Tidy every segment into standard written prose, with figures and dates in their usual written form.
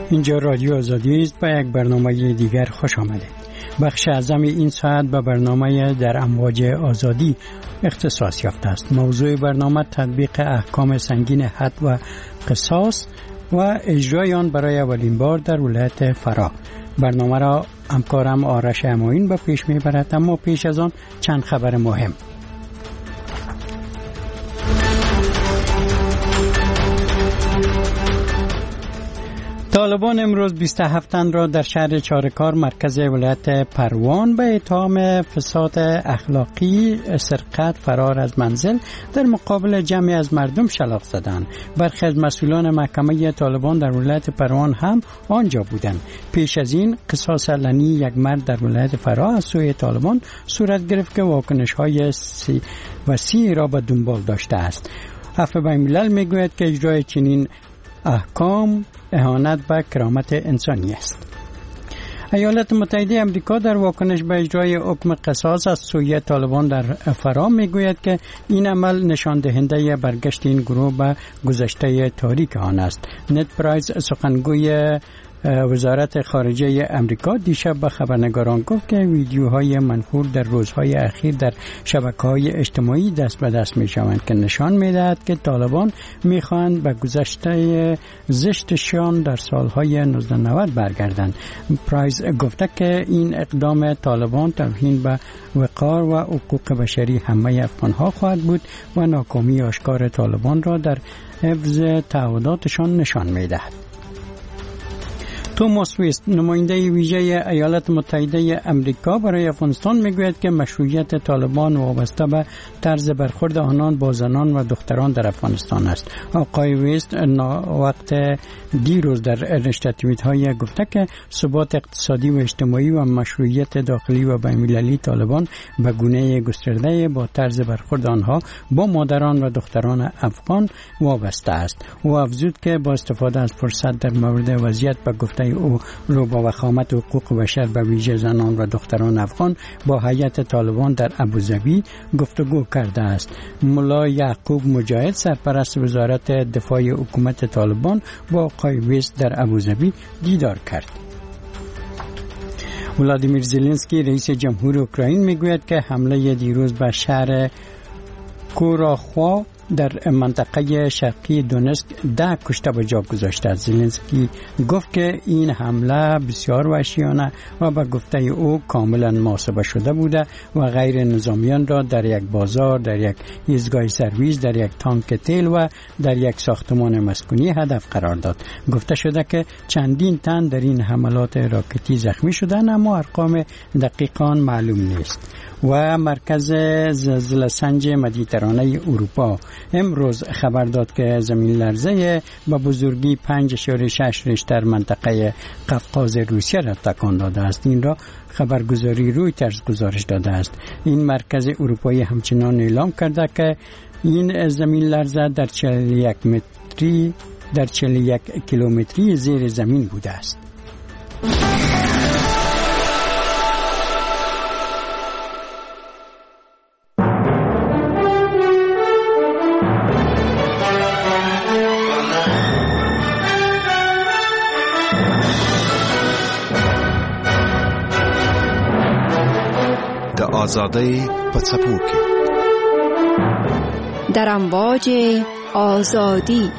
اینجا رادیو آزادی است. با یک برنامه دیگر خوش آمدید. بخش اعظم این ساعت به برنامه در امواج آزادی اختصاص یافته است. موضوع برنامه تطبیق احکام سنگین حد و قصاص و اجرای آن برای اولین بار در ولایت فرا. برنامه را همکارم آرش اماین به پیش میبرد، اما پیش از آن چند خبر مهم. طالبان امروز 27 تن را در شهر چارکار مرکز ولایت پروان به اتهام فساد اخلاقی، سرقت، فرار از منزل در مقابل جمعی از مردم شلاق زدند. برخی از مسئولان محکمه طالبان در ولایت پروان هم آنجا بودند. پیش از این قصاص علنی یک مرد در ولایت فرا از سوی طالبان صورت گرفت که واکنش‌های وسیعی را به دنبال داشته است. عفو بین‌الملل میگوید که اجرای چنین احکام اهانت به کرامت انسانی است. ایالات متحده آمریکا در واکنش به اجرای حکم قصاص از سوی طالبان در فرا میگوید که این عمل نشان دهنده برگشت این گروه به گذشته تاریک آن است. نت پرایس سخنگوی وزارت خارجه امریکا دیشب به خبرنگاران گفت که ویدیوهای منشور در روزهای اخیر در شبکه‌های اجتماعی دست به دست می‌شوند که نشان می‌دهد که طالبان می‌خواهند به گذشته زشتشان در سالهای 1990 برگردند. پرایس گفته که این اقدام طالبان توهین به وقار و حقوق بشری همه افغان‌ها خواهد بود و ناکامی آشکار طالبان را در حفظ تعهداتشان نشان می‌دهد. توماس ویست، نماینده ویژه ایالات متحده آمریکا برای افغانستان، میگوید که مشروعیت طالبان وابسته به طرز برخورد آنان با زنان و دختران در افغانستان است. آقای ویست وقت دیروز در ارنشت توییت‌های گفته که ثبات اقتصادی و اجتماعی و مشروعیت داخلی و بین‌المللی طالبان به گونه گسترده با طرز برخورد آنها با مادران و دختران افغان وابسته است. او افزود که با استفاده از فرصت در مورد وضعیت به گفته او رو با وخامت حقوق بشر به ویژه زنان و دختران افغان با هیئت طالبان در ابوظبی گفتگو کرده است. ملا یعقوب مجاهد، سرپرست وزارت دفاع حکومت طالبان، با آقای ویست در ابوظبی دیدار کرد. ولادیمیر زلنسکی، رئیس جمهور اوکراین، میگوید که حمله دیروز به شهر کوراخوا در منطقه شرقی دونسک 10 کشته به جا گذاشته است. زلنسکی گفت که این حمله بسیار وحشیانه و به گفته او کاملا محاسبه شده بوده و غیر نظامیان را در یک بازار، در یک ایستگاه سرویس، در یک تانک تیل و در یک ساختمان مسکونی هدف قرار داد. گفته شده که چندین تن در این حملات راکتی زخمی شدند، اما ارقام دقیقاً معلوم نیست. و مرکز زلزله سنج مدیترانه اروپا امروز خبر داد که زمین لرزه با بزرگی 5.6 ریشتر منطقه قفقاز روسیه را تکان داده است. این را خبرگزاری رویترز گزارش داده است. این مرکز اروپایی همچنان اعلام کرده که این زمین لرزه در 41 کیلومتری زیر زمین بوده است. آزادی پڅپوکي در امواج آزادی.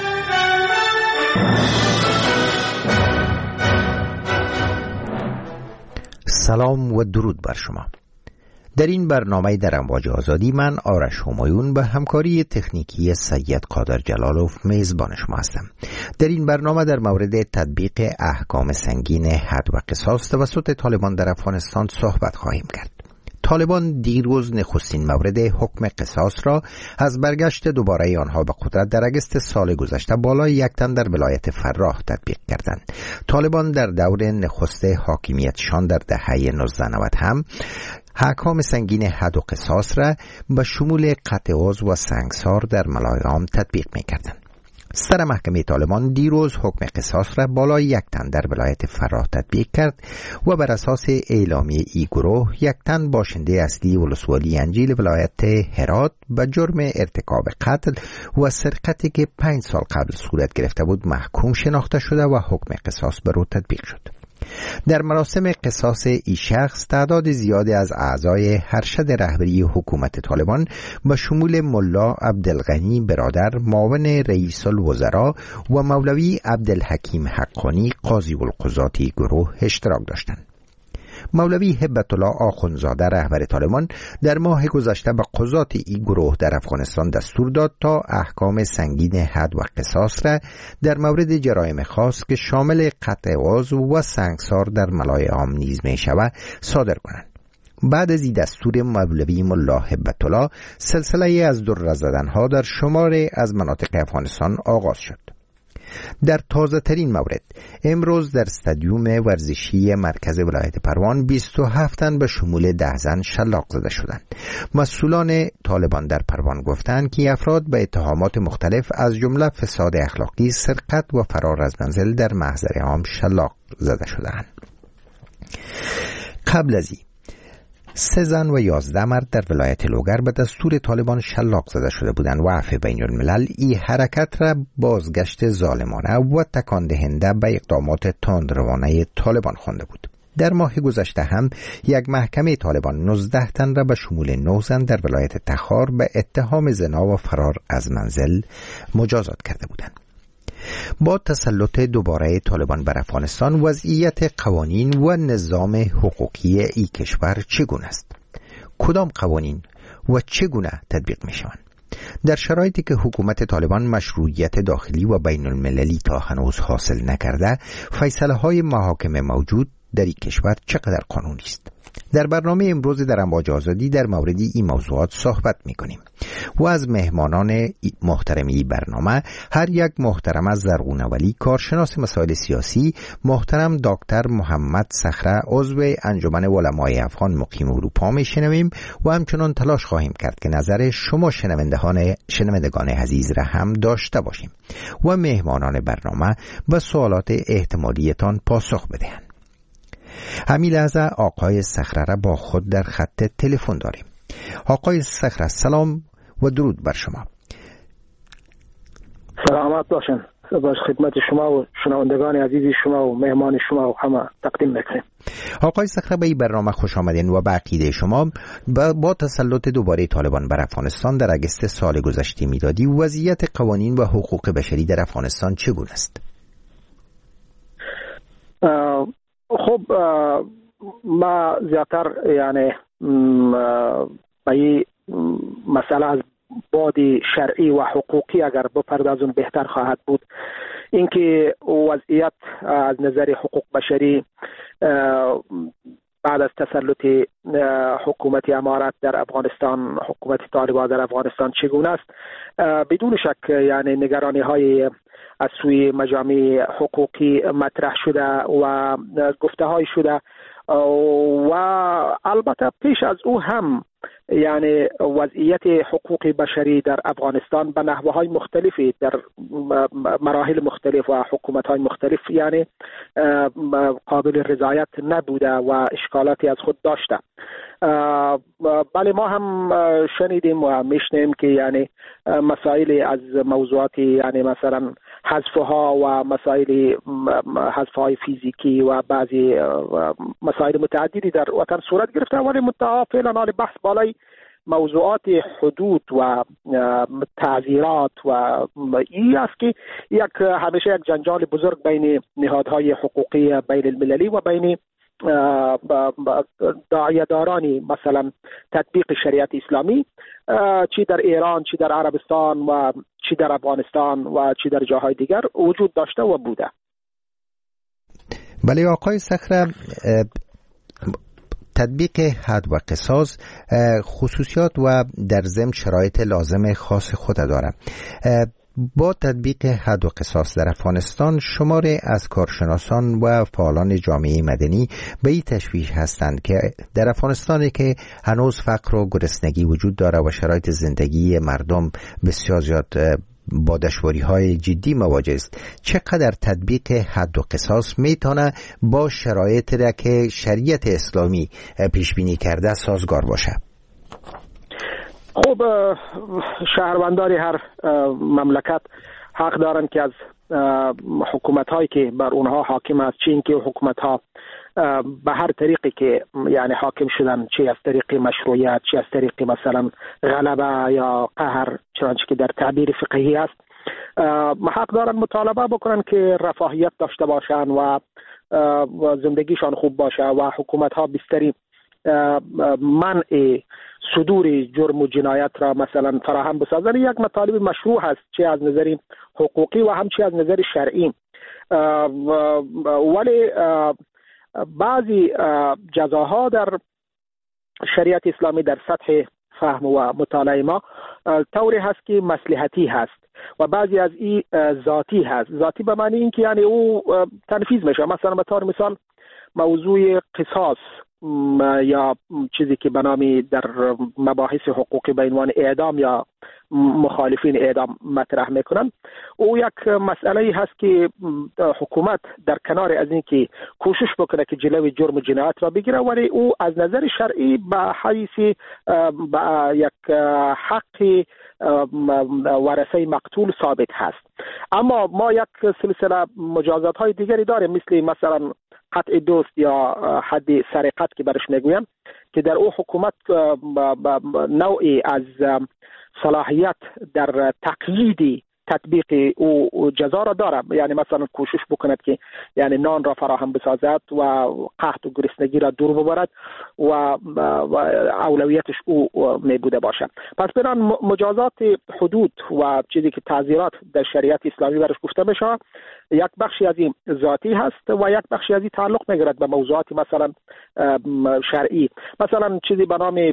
سلام و درود بر شما. در این برنامه در امواج آزادی من آرش همایون به همکاری تکنیکی سید قادر جلالوف میزبان شما هستم. در این برنامه در مورد تطبیق احکام سنگین حد و قصاص توسط طالبان در افغانستان صحبت خواهیم کرد. طالبان دیروز نخستین مورد حکم قصاص را از برگشت دوباره آنها به قدرت در اگست سال گذشته بالای 1 تن در ولایت فراه تطبیق کردند. طالبان در دور نخست حاکمیتشان در دهه 1990 هم احکام سنگین حد و قصاص را به شمول قطع عضو و سنگسار در ملایام تطبیق می‌کردند. سر محکمه طالبان دیروز حکم قصاص را بالای 1 تن در ولایت فراه تطبیق کرد و بر اساس اعلامیه ای گروه 1 تن باشنده اصلی ولسوالی انجیل ولایت هرات به جرم ارتکاب قتل و سرقتی که 5 سال قبل صورت گرفته بود محکوم شناخته شده و حکم قصاص بر او تطبیق شد. در مراسم قصاص این شخص تعداد زیادی از اعضای ارشد رهبری حکومت طالبان به شمول ملا عبدالغنی برادر معاون رئیس الوزراء و مولوی عبدالحکیم حقانی قاضی القضاة گروه اشتراک داشتند. مولوی هبت الله آخوندزاده رهبر طالبان در ماه گذشته به قضات این گروه در افغانستان دستور داد تا احکام سنگین حد و قصاص را در مورد جرایم خاص که شامل قطع عضو و سنگسار در ملای عام نیز می شود صادر کنند. بعد از این دستور مولوی ملا هبت الله سلسله از در زدنها در شمار از مناطق افغانستان آغاز شد. در تازه ترین مورد امروز در استادیوم ورزشی مرکز ولایت پروان 27 تن به شمول 10 زن شلاق زده شدند. مسئولان طالبان در پروان گفتند که افراد به اتهامات مختلف از جمله فساد اخلاقی، سرقت و فرار از منزل در محضر عام شلاق زده شدند. قبل از این 3 زن و 11 مرد در ولایت لوگر به دستور طالبان شلاق زده شده بودند و عفو بین الملل این حرکت را بازگشت ظالمانه و تکان دهنده به اقدامات تندروانه طالبان خوانده بود. در ماه گذشته هم یک محکمه طالبان 19 تن را به شمول 9 زن در ولایت تخار به اتهام زنا و فرار از منزل مجازات کرده بودند. با تسلط دوباره طالبان بر افغانستان وضعیت قوانین و نظام حقوقی این کشور چگونه است؟ کدام قوانین و چگونه تطبیق می شوند؟ در شرایطی که حکومت طالبان مشروعیت داخلی و بین المللی تا هنوز حاصل نکرده، فیصله های محاکم موجود در این کشور چقدر قانونی است؟ در برنامه امروز در امواج آزادی در مورد این موضوعات صحبت می‌کنیم و از مهمانان محترمی برنامه هر یک محترم از زرغونه ولی کارشناس مسائل سیاسی، محترم دکتر محمد صخره عضو انجمن علمای افغان مقیم اروپا میشنویم و همچنان تلاش خواهیم کرد که نظر شما شنوندگان عزیز را هم داشته باشیم و مهمانان برنامه به سوالات احتمالیتان پاسخ بدهند. همین لحظه آقای صخره را با خود در خط تلفن داریم. آقای صخره سلام و درود بر شما. سلامت باشین. باش خدمت شما و شنوندگان عزیز شما و مهمان شما و همه تقدیم میکنیم. آقای صخره به این برنامه خوش آمدین و به عقیده شما با تسلط دوباره طالبان بر افغانستان در اگست سال گذشته میلادی وضعیت قوانین و حقوق بشری در افغانستان چگونه است؟ خب ما زیادتر یعنی به این مسئله از بعد شرعی و حقوقی اگر بپردازم بهتر خواهد بود. اینکه وضعیت از نظر حقوق بشری بعد از تسلط حکومت امارت در افغانستان، حکومت طالبان در افغانستان چگونه است؟ بدون شک یعنی نگرانی های از سوی مجامع حقوقی مطرح شده و گفته های شده و البته پیش از او هم یعنی وضعیت حقوق بشری در افغانستان به نحوه های مختلفی در مراحل مختلف و حکومت های مختلف یعنی قابل رضایت نبوده و اشکالاتی از خود داشته. بله ما هم شنیدیم و میشنیم که یعنی مسائل از موضوعاتی یعنی مثلا حذفها و مسائل حذفهای فیزیکی و بعضی مسائل متعددی در وطن صورت گرفته، ولی منتها فعلا بحث بالای موضوعات حدود و تعزیرات و این است که همیشه یک جنجال بزرگ بین نهادهای حقوقی بین المللی و بین داعیه‌دارانی مثلا تطبیق شریعت اسلامی چی در ایران، چی در عربستان و چی در افغانستان و چی در جاهای دیگر وجود داشته و بوده. بله آقای صخره، تطبیق حد و قصاص خصوصیات و در ضمن شرایط لازم خاص خود دارد. با تطبیق حد و قصاص در افغانستان شماری از کارشناسان و فعالان جامعه مدنی به این تشویش هستند که در افغانستانی که هنوز فقر و گرسنگی وجود داره و شرایط زندگی مردم بسیار زیاد با دشواری‌های جدی مواجه است. چقدر تطبیق حد و قصاص میتونه با شرایطی را که شریعت اسلامی پیش بینی کرده سازگار باشه؟ خب شهروندان هر مملکت حق دارند که از حکومت هایی که بر اونها حاکم است، چه اینکه حکومت ها به هر طریقی که یعنی حاکم شدن، چه از طریق مشروعیت، چه از طریق مثلا غلبه یا قهر، چنانچه که در تعبیر فقهی است، حق دارن مطالبه بکنن که رفاهیت داشته باشن و زندگیشان خوب باشه و حکومت ها بیشتری منع صدور جرم و جنایت را مثلا فراهم بسازن. یک مطالب مشروع هست، چه از نظر حقوقی و هم چه از نظر شرعی، ولی بعضی جزاها در شریعت اسلامی در سطح فهم و مطالعه ما طوری هست که مصلحتی هست و بعضی از این ذاتی هست. ذاتی به معنی این که یعنی او تنفیذ میشه. مثلا به طور مثال موضوع قصاص یا چیزی که به نام در مباحث حقوقی به عنوان اعدام یا مخالفین اعدام مطرح میکنن، او یک مسئله هست که حکومت در کنار از این که کوشش بکنه که جلوی جرم و جنایت را بگیره، ولی او از نظر شرعی به حیث یک حق ورثه مقتول ثابت هست. اما ما یک سلسله مجازات های دیگری داریم، مثلا قطع دوست یا حد سرقت که برش میگویم، که در او حکومت نوعی از صلاحیت در تقیید تطبیق او جزا را داره. یعنی مثلا کوشش بکند که یعنی نان را فراهم بسازد و قحط و گرسنگی را دور ببرد و اولویتش او می بوده باشد. پس بران مجازات حدود و چیزی که تعزیرات در شریعت اسلامی برش گفته میشه، یک بخشی از این ذاتی هست و یک بخشی از این تعلق میگیرد به موضوعات مثلا شرعی. مثلا چیزی به نام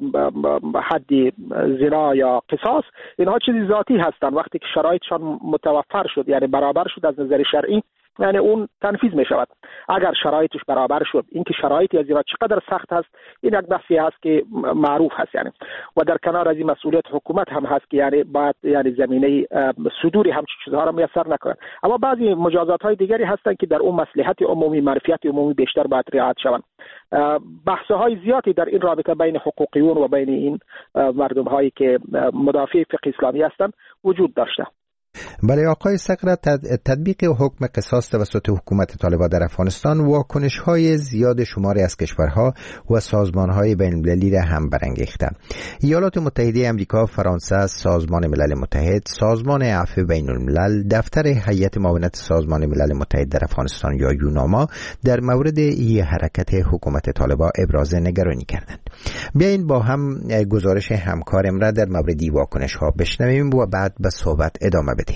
حد زنا یا قصاص، اینها چیزی ذاتی هستند. وقتی که شرایطشان متوفر شد، یعنی برابر شد از نظر شرعی، یعنی اون تنفیذ می شود. اگر شرایطش برابر شد، اینکه شرایطی از اینا چقدر سخت هست، این یک بحثی هست که معروف هست. یعنی و در کنار از این مسئولیت حکومت هم هست که یعنی باید یعنی زمینه صدور همچین چیزها را میسر نکنند. اما بعضی مجازات های دیگری هستند که در اون مصلحت عمومی، معرفت عمومی بیشتر باید رعایت شوند. بحث های زیادی در این رابطه بین حقوقیون و بین این مردم هایی که مدافع فقه اسلامی هستند وجود داشته. بله آقای صقر، تطبیق حکم قصاص توسط حکومت طالبان در افغانستان واکنش‌های زیاد شماری از کشورها و سازمان‌های بین‌المللی را هم برانگیخته. ایالات متحده آمریکا، فرانسه، سازمان ملل متحد، سازمان عفو بین‌الملل، دفتر هیئت معاونت سازمان ملل متحد در افغانستان یا یوناما در مورد این حرکت حکومت طالبان ابراز نگرانی کردند. بیاین با هم گزارش همکارم را در مورد این واکنش‌ها بشنویم و بعد به صحبت ادامه بدیم.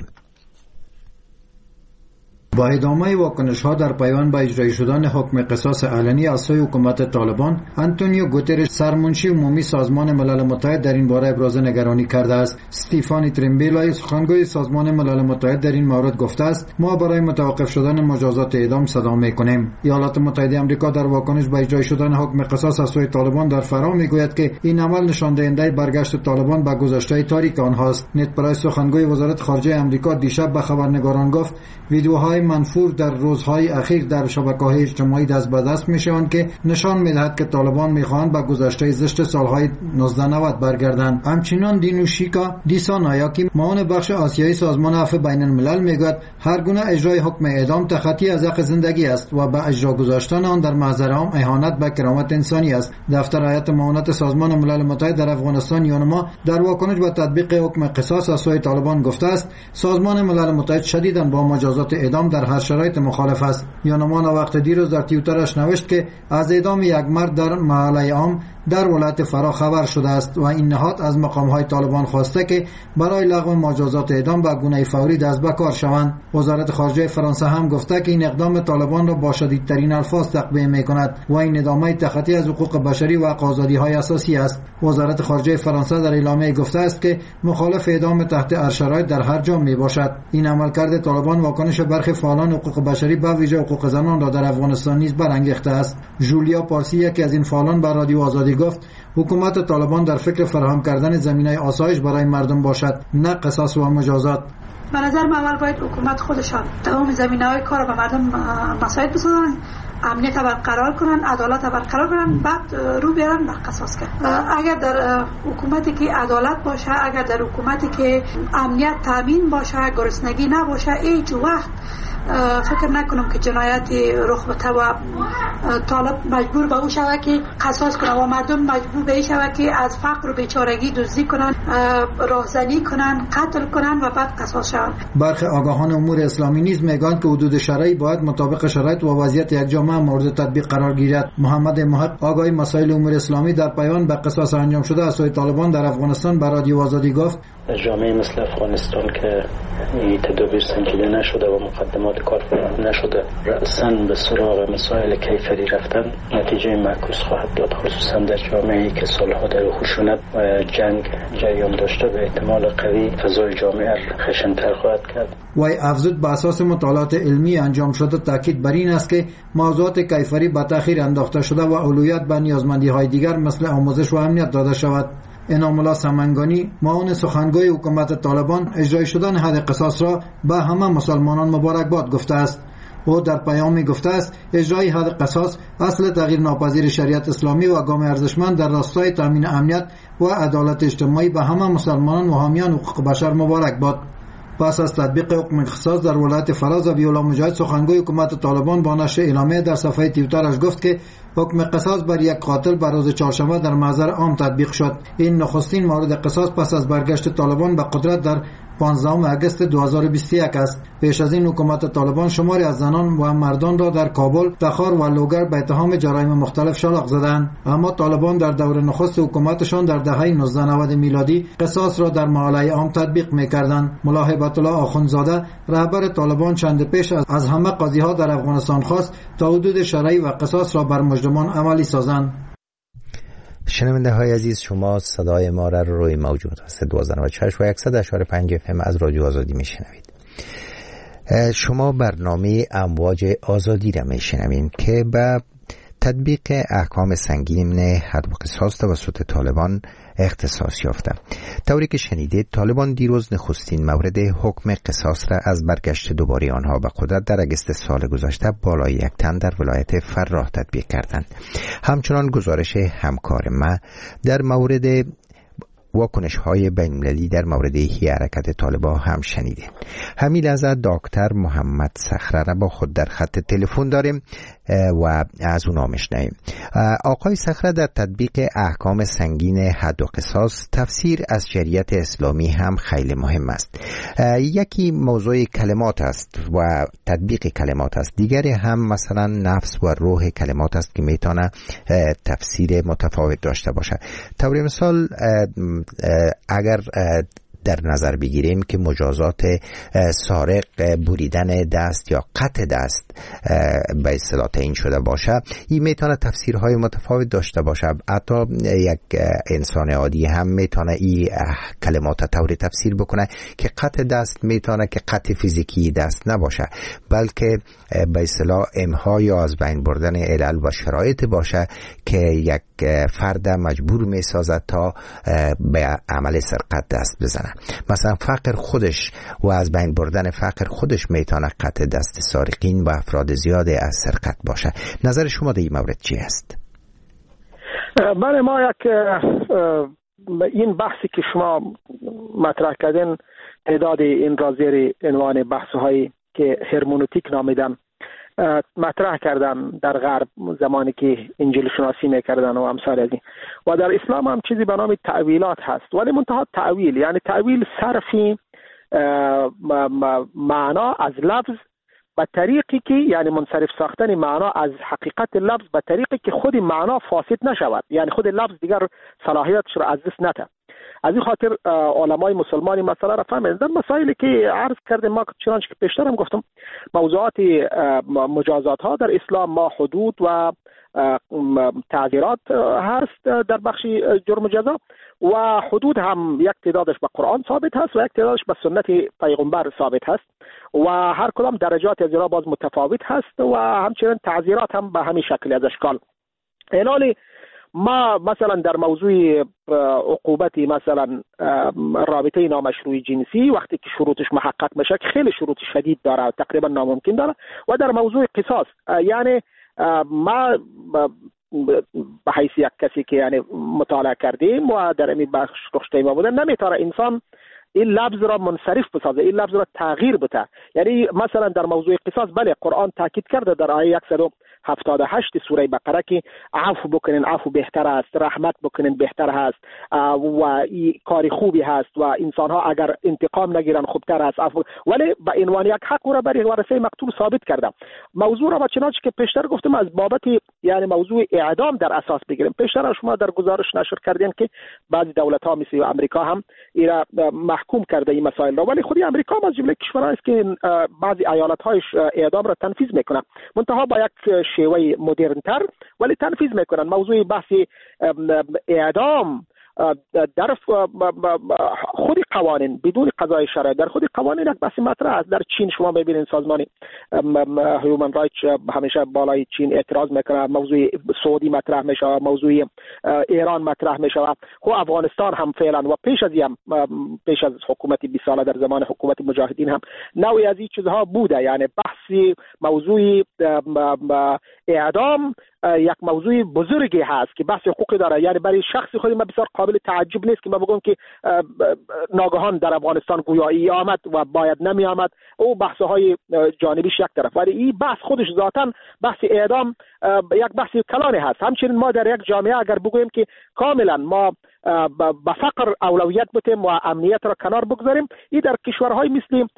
با ادامه واکنش‌ها در پیوند به اجرایی شدن حکم قصاص علنی از سوی حکومت طالبان، آنتونیو گوترش سرمنشی عمومی سازمان ملل متحد در این باره ابراز نگرانی کرده است. استیفانی تریمبیلای سخنگوی سازمان ملل متحد در این مورد گفته است: ما برای متوقف شدن مجازات اعدام صدا می‌کنیم. ایالات متحده آمریکا در واکنش به اجرای شدن حکم قصاص از سوی طالبان در فرا میگوید که این عمل نشان دهنده برگشت طالبان به گذشته تاریک آنهاست. نت پرایس سخنگوی وزارت خارجه آمریکا دیشب به خبرنگاران گفت ویدیوهای منفور در روزهای اخیر در شبکه‌های اجتماعی دست به دست میشوند که نشان میدهد که طالبان میخواهند به گذشته زشت سالهای 1990 برگردند. همچنین دینوشیکا دیسانایاکی معاون بخش آسیایی سازمان عفو بین الملل میگوید هر گونه اجرای حکم اعدام تخطی از حق زندگی است و به اجرا گذاشتن آن در محضر عام اهانت به کرامت انسانی است. دفتر هیئت معاونت سازمان ملل متحد در افغانستان یونما در واکنش به تطبیق حکم قصاص از سوی طالبان گفته است سازمان ملل متحد شدیداً با مجازات اعدام در هر شرایط مخالف است. یونما وقت دیروز در توییترش نوشت که از اعدام یک مرد در محله عام در ولایت فرا خبر شده است و این نهاد از مقام‌های طالبان خواسته که برای لغو مجازات اعدام به گونه فوری دست به کار شوند. وزارت خارجه فرانسه هم گفته که این اقدام طالبان را با شدیدترین الفاظ تقبیح می‌کند و این ادامه تخطی از حقوق بشری و آزادی‌های اساسی است. وزارت خارجه فرانسه در اعلامیه گفته است که مخالف اعدام تحت هر شرایط در هر جا میباشد. این عملکرد طالبان واکنش برخی فعالان حقوق بشری به ویژه حقوق زنان را در افغانستان نیز برانگیخته است. جولیا پارسی یکی از این فعالان به رادیو آزادی گفت حکومت طالبان در فکر فراهم کردن زمینه آسایش برای مردم باشد، نه قصاص و مجازات. به نظر من اول باید حکومت خودشان تمام زمینه‌های کار به مردم مساعد بسازن، امنیت برقرار کنن، عدالت برقرار کنن، بعد رو بیارن به قصاص کنن. اگر در حکومتی که عدالت باشه، اگر در حکومتی که امنیت تامین باشه، گرسنگی نباشه، هیچ وقت فکر نکنم که جنایتی رخ بده و طالب مجبور به او شود که قصاص کنه و مردم مجبور به این شود که از فقر و بیچارگی دزدی کنن، راهزنی کنن، قتل کنن و بعد قصاص شوند. برخی آگاهان امور اسلامی نیز میگویند که حدود شرعی باید مطابق شرایط و وضعیت یک جامعه مورد تطبیق قرار گیرد. محمد محق، آگاه مسائل امور اسلامی، در پیوند به قصاص انجام شده از سوی طالبان در افغانستان به رادیو آزادی گفت: جامعه مثل افغانستان که این تدابیر سنجیده نشده و مقدمات کار نشده، رأساً به سراغ مسائل کیفری رفتن نتیجه معکوس خواهد داد، خصوصا در جامعه‌ای که سالها در خشونت و جنگ جریان داشته. به احتمال قوی فضای جامعه خشن‌تر خواهد کرد. وی افزود به اساس مطالعات علمی انجام شده تاکید بر این است که موضوعات کیفری به تأخیر انداخته شده و اولویت به نیازمندی‌های دیگر مثل آموزش و امنیت داده شود. انعام الله سمنگانی، معاون سخنگوی حکومت طالبان، اجرای شدن حد قصاص را به همه مسلمانان مبارکباد گفته است. او در پیامی گفته است اجرای حد قصاص اصل تغییر ناپذیر شریعت اسلامی و گام ارزشمند در راستای تامین امنیت و عدالت اجتماعی به همه مسلمانان و حامیان حقوق بشر مبارکباد. پس از تطبیق حکم قصاص در ولایت فراز، ابی‌الله مجاهد، سخنگوی حکومت طالبان، با نشر اعلامیه در صفحه توییترش گفت که حکم قصاص بر یک قاتل بر روز چهارشنبه در محضر عام تطبیق شد. این نخستین مورد قصاص پس از برگشت طالبان به قدرت در 15 اگست 2021 است. پیش از این حکومت طالبان شماری از زنان و مردان را در کابل، تخار و لوگر به اتهام جرایم مختلف شلاق زدند. اما طالبان در دور نخست حکومتشان در دهه 1990 میلادی قصاص را در محله عام تطبیق می‌کردند. ملا هیبت الله آخوندزاده، رهبر طالبان، چند پیش از همه قاضی‌ها در افغانستان خواست تا حدود شرعی و قصاص را بر مجرمان عملی سازند. شنونده های عزیز، شما صدای ما را روی موجود هست 1296 و 100.5 FM از رادیو آزادی میشنوید. شما برنامه امواج آزادی را میشنوید که به تطبیق احکام سنگین حد و قصاص توسط طالبان اختصاص یافته. طوری که شنیدید، طالبان دیروز نخستین مورد حکم قصاص را از برگشت دوباره آنها به قدرت در اگست سال گذشته بالای 1 تن در ولایت فراه تطبیق کردند. همچنان گزارش همکار ما در مورد واکنش های بین‌المللی در مورد حرکت طالبان هم شنیدیم. همین لحظه دکتر محمد صخره را با خود در خط تلفن داریم و از اون میشنویم. آقای صخره، در تطبیق احکام سنگین حد و قصاص تفسیر از شریعت اسلامی هم خیلی مهم است. یکی موضوع کلمات است و تطبیق کلمات است، دیگری هم مثلا نفس و روح کلمات است که میتونه تفسیر متفاوت داشته باشه. طور مثال اگر در نظر بگیریم که مجازات سارق بریدن دست یا قطع دست به اصطلاح تعیین شده باشه، این میتونه تفسیرهای متفاوت داشته باشه. حتی یک انسان عادی هم میتونه این کلمات طوری تفسیر بکنه که قطع دست میتونه که قطع فیزیکی دست نباشه، بلکه به اصطلاح امها یا از بین بردن علل و شرایط باشه که یک فرد مجبور میسازد تا به عمل سرقت دست بزنه. مثلا فقر خودش و از بین بردن فقر خودش میتونه قطع دست سارقین و افراد زیاده از سرقت باشه. نظر شما در این مورد چی است؟ بله، ما یک این بحثی که شما مطرح کردین، تعداد این را زیر عنوان بحث‌هایی که هرمونوتیک نامیدن مطرح کردن در غرب زمانی که انجیل شناسی میکردن و امثال از این، و در اسلام هم چیزی به نام تأویلات هست، ولی منتها تأویل یعنی تأویل صرفی معنا از لفظ به طریقی که یعنی منصرف ساختن معنا از حقیقت لفظ به طریقی که خود معنا فاسد نشود، یعنی خود لفظ دیگر صلاحیتش را از دست نده. از این خاطر علمای مسلمانی مسئله را فهمیدن. مسائلی که عرض کردیم ما چنانچه که پیشتر هم گفتم، موضوعات مجازات ها در اسلام ما حدود و تعزیرات هست در بخش جرم و جزا، و حدود هم یک تعدادش به قرآن ثابت هست و یک تعدادش به سنت پیغمبر ثابت هست و هر کدام درجات از اینا باز متفاوت هست و همچنین تعزیرات هم به همین شکل از اشکال. اینالی ما مثلا در موضوع عقوبتی مثلا رابطه نامشروع جنسی وقتی که شروطش محقق میشه که خیلی شروط شدید داره و تقریبا ناممکن داره، و در موضوع قصاص یعنی ما به حیث یک کسی که یعنی مطالعه کردیم و در این بخش رشته ما بودن، نمیتاره انسان این لفظ را منصرف بسازه، این لفظ را تغییر بده. یعنی مثلا در موضوع قصاص بله قرآن تاکید کرده در آیه 178 سوره بقره که عفو بکنین، عفو بهتر است، رحمت بکنین بهتر هست و کاری خوبی هست و انسان ها اگر انتقام نگیرن خوبتر است، عفو. ولی به عنوان یک حق را برای ورثه مکتوب ثابت کرده. موضوع را چنانچه که پیشتر گفتم از بابت یعنی موضوع اعدام در اساس بگیریم. پیشتر شما در گزارش نشر کردین که بعضی دولت ها مثل امریکا هم ایرا محکوم کرده این مسائل را، ولی خودی امریکا هم از جمله کشورهایی است که بعضی ایالت هایش اعدام را تنفیذ میکنه، منتها با یک شیوه مدرن تر ولی تنفیذ میکنن. موضوع بحث اعدام در خود قوانین بدون قضای شرعی در خود قوانین یک بحث مطرح است. در چین شما ببینید سازمان هیومن رایتس همیشه بالای چین اعتراض میکنه، موضوع سعودی مطرح میشه، موضوع ایران مطرح میشه، خب افغانستان هم فعلا و پیش از حکومت 20 ساله در زمان حکومت مجاهدین هم نوعی از این چیزها بوده. یعنی بحث موضوع اعدام یک موضوع بزرگی هست که بحث حقوقی داره. یعنی برای شخص خود ما بسیار قابل تعجب نیست که ما بگم که ناگهان در افغانستان گویایی آمد و باید نمی آمد، او بحث های جانبیش یک طرف، ولی این بحث خودش ذاتاً بحث اعدام یک بحث کلانی هست. همچنین ما در یک جامعه اگر بگوییم که کاملا ما به فقر اولویت بدیم و امنیت را کنار بگذاریم، این در کشورهای مثل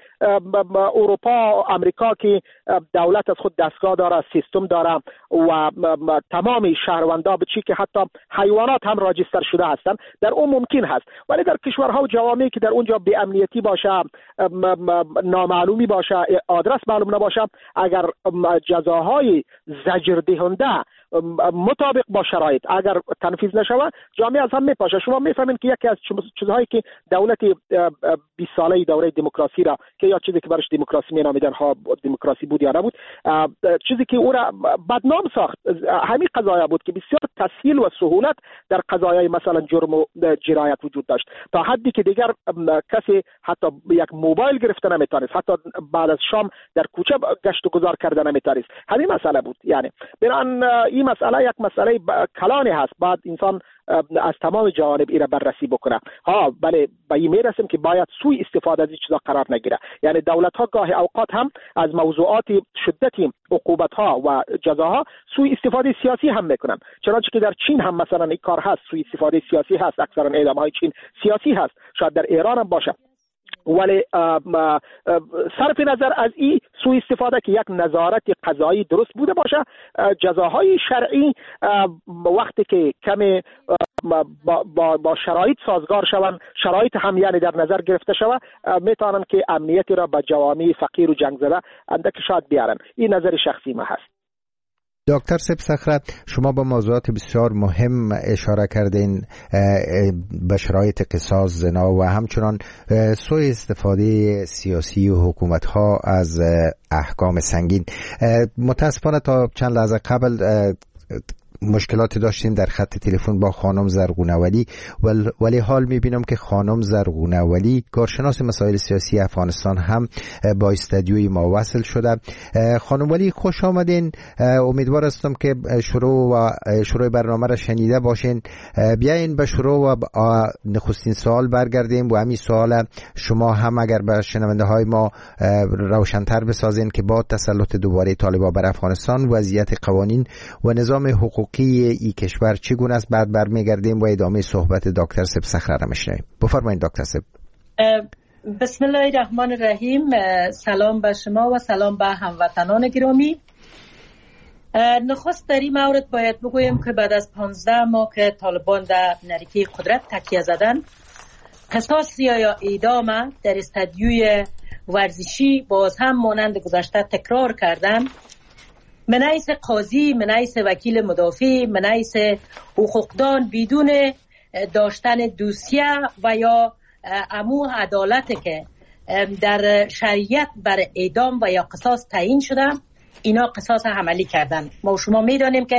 اروپا و امریکا که دولت از خود دستگاه داره، سیستم داره و تمام شهروندا به چی که حتی حیوانات هم راجستر شده هستند، در اون ممکن هست. ولی در کشورها و جوامعی که در اونجا بی امنیتی باشه، نامعلومی باشه، آدرس معلوم نباشه، اگر جزاهای زجر دهنده مطابق با شرایط اگر تنفیذ نشود، جامعه از هم میپاشه. شما میفهمید که یکی از چیزهایی که دولت 20 ساله دوره دموکراسی را که یا چیزی که برش دموکراسی مینامیدن ها دموکراسی بود یا نبود، چیزی که او را بدنام ساخت همین قضایا بود که بسیار تسهیل و سهولت در قضایای مثلا جرم و جنایت وجود داشت، تا حدی که دیگر کسی حتی یک موبایل گرفته نمیتونست، حتی بعد از شام در کوچه گشت و گذار کردن نمیتونست. همین مسئله بود. یعنی بنابراین این مسئله یک مسئله کلانی هست، بعد انسان از تمام جوانب ایره بررسی بکنه. بله به این میرسیم که باید سوء استفاده از این چیزا قرار نگیره. یعنی دولت ها گاهی اوقات هم از موضوعات شدت عقوبت ها و جزاها سوء استفاده سیاسی هم میکنن، چنانچه که در چین هم مثلا این کار هست، سوء استفاده سیاسی هست، اکثرا اعدام های چین سیاسی هست، شاید در ایران هم باشه. ولی صرف نظر از این سوء استفاده که یک نظارت قضایی درست بوده باشه، جزاهای شرعی وقتی که کمی با شرایط سازگار شوند، شرایط هم یعنی در نظر گرفته شود، میتونن که امنیتی را به جوامع فقیر و جنگ زده اندک شاید بیارن. این نظر شخصی ما هست. دکتر سبصخره، شما با موضوعات بسیار مهم اشاره کردین، به شرایط قصاص، زنا و همچنان سوء استفاده سیاسی و حکومت‌ها از احکام سنگین. متاسفانه تا چند لحظه قبل مشکلاتی داشتیم در خط تلفن با خانم زرغونه ولی، ولی حال میبینم که خانم زرغونه ولی کارشناس مسائل سیاسی افغانستان هم با استودیوی ما وصل شده. خانم ولی خوش آمدین. امیدوار هستم که شروع برنامه را شنیده باشین. بیاین به شروع و نخستین سوال برگردیم و همین سوال شما هم اگر به شنونده های ما روشن‌تر بسازین که با تسلط دوباره طالبان بر افغانستان وضعیت قوانین و نظام حقوقی ای کشور چگونه است. بعد برمیگردیم و ادامه صحبت دکتر سبصخره را میشنویم. بفرمایید دکتر سب. بسم الله الرحمن الرحیم. سلام به شما و سلام به هموطنان گرامی. نخست در این مورد باید بگویم که بعد از 15 ماه که طالبان در نریکی قدرت تکیه زدن، قصاص یا اعدام در استادیوی ورزشی باز هم مانند گذشته تکرار کردن. من حیث قاضی، من حیث وکیل مدافع، من حیث حقوقدان بدون داشتن دوسیه و یا امو عدالت که در شریعت بر اعدام و یا قصاص تعیین شده، اینا قصاص عملی کردن. ما شما میدانیم که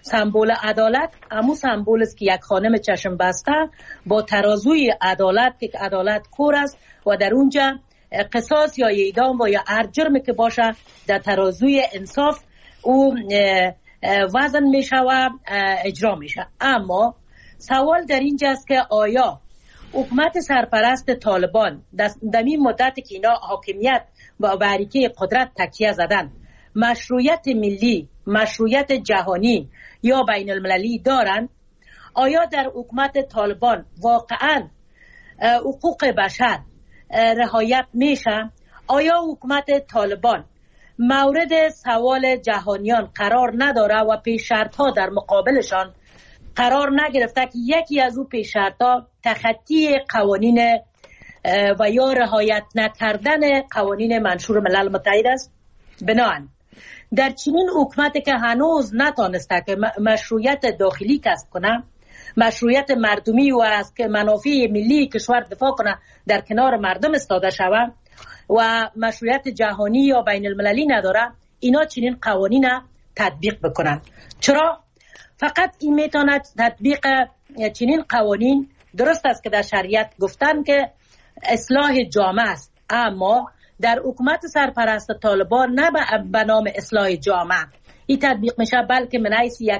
سمبل عدالت همون سمبل است که یک خانم چشم بسته با ترازوی عدالت که عدالت کور است و در اونجا قصاص یا اعدام و یا هر جرمی که باشه در ترازوی انصاف او وزن میشه و اجرا میشه. اما سوال در اینجا است که آیا حکومت سرپرست طالبان در این مدت که اینا حاکمیت و باریکه قدرت تکیه زدن مشروعیت ملی، مشروعیت جهانی یا بین المللی دارن؟ آیا در حکومت طالبان واقعا حقوق بشر رعایت میشه؟ آیا حکومت طالبان مورد سوال جهانیان قرار نداره و پیش شرط‌ها در مقابلشان قرار نگرفته که یکی از او پیش شرط‌ها تخطی قوانین و یا رعایت نکردن قوانین منشور ملل متحد است؟ بنابراین در چنین حکومتی که هنوز نتانسته که مشروعیت داخلی کسب کنه، مشروعیت مردمی و از که منافع ملی کشور دفاع کنه در کنار مردم استاده شود و مشروعیت جهانی یا بین المللی نداره، اینا چنین قوانین تطبیق بکنن. چرا؟ فقط این میتونه تطبیق چنین قوانین، درست است که در شریعت گفتن که اصلاح جامعه است، اما در حکومت سرپرست طالبان نه به نام اصلاح جامعه این تطبیق میشه، بلکه من حیث یک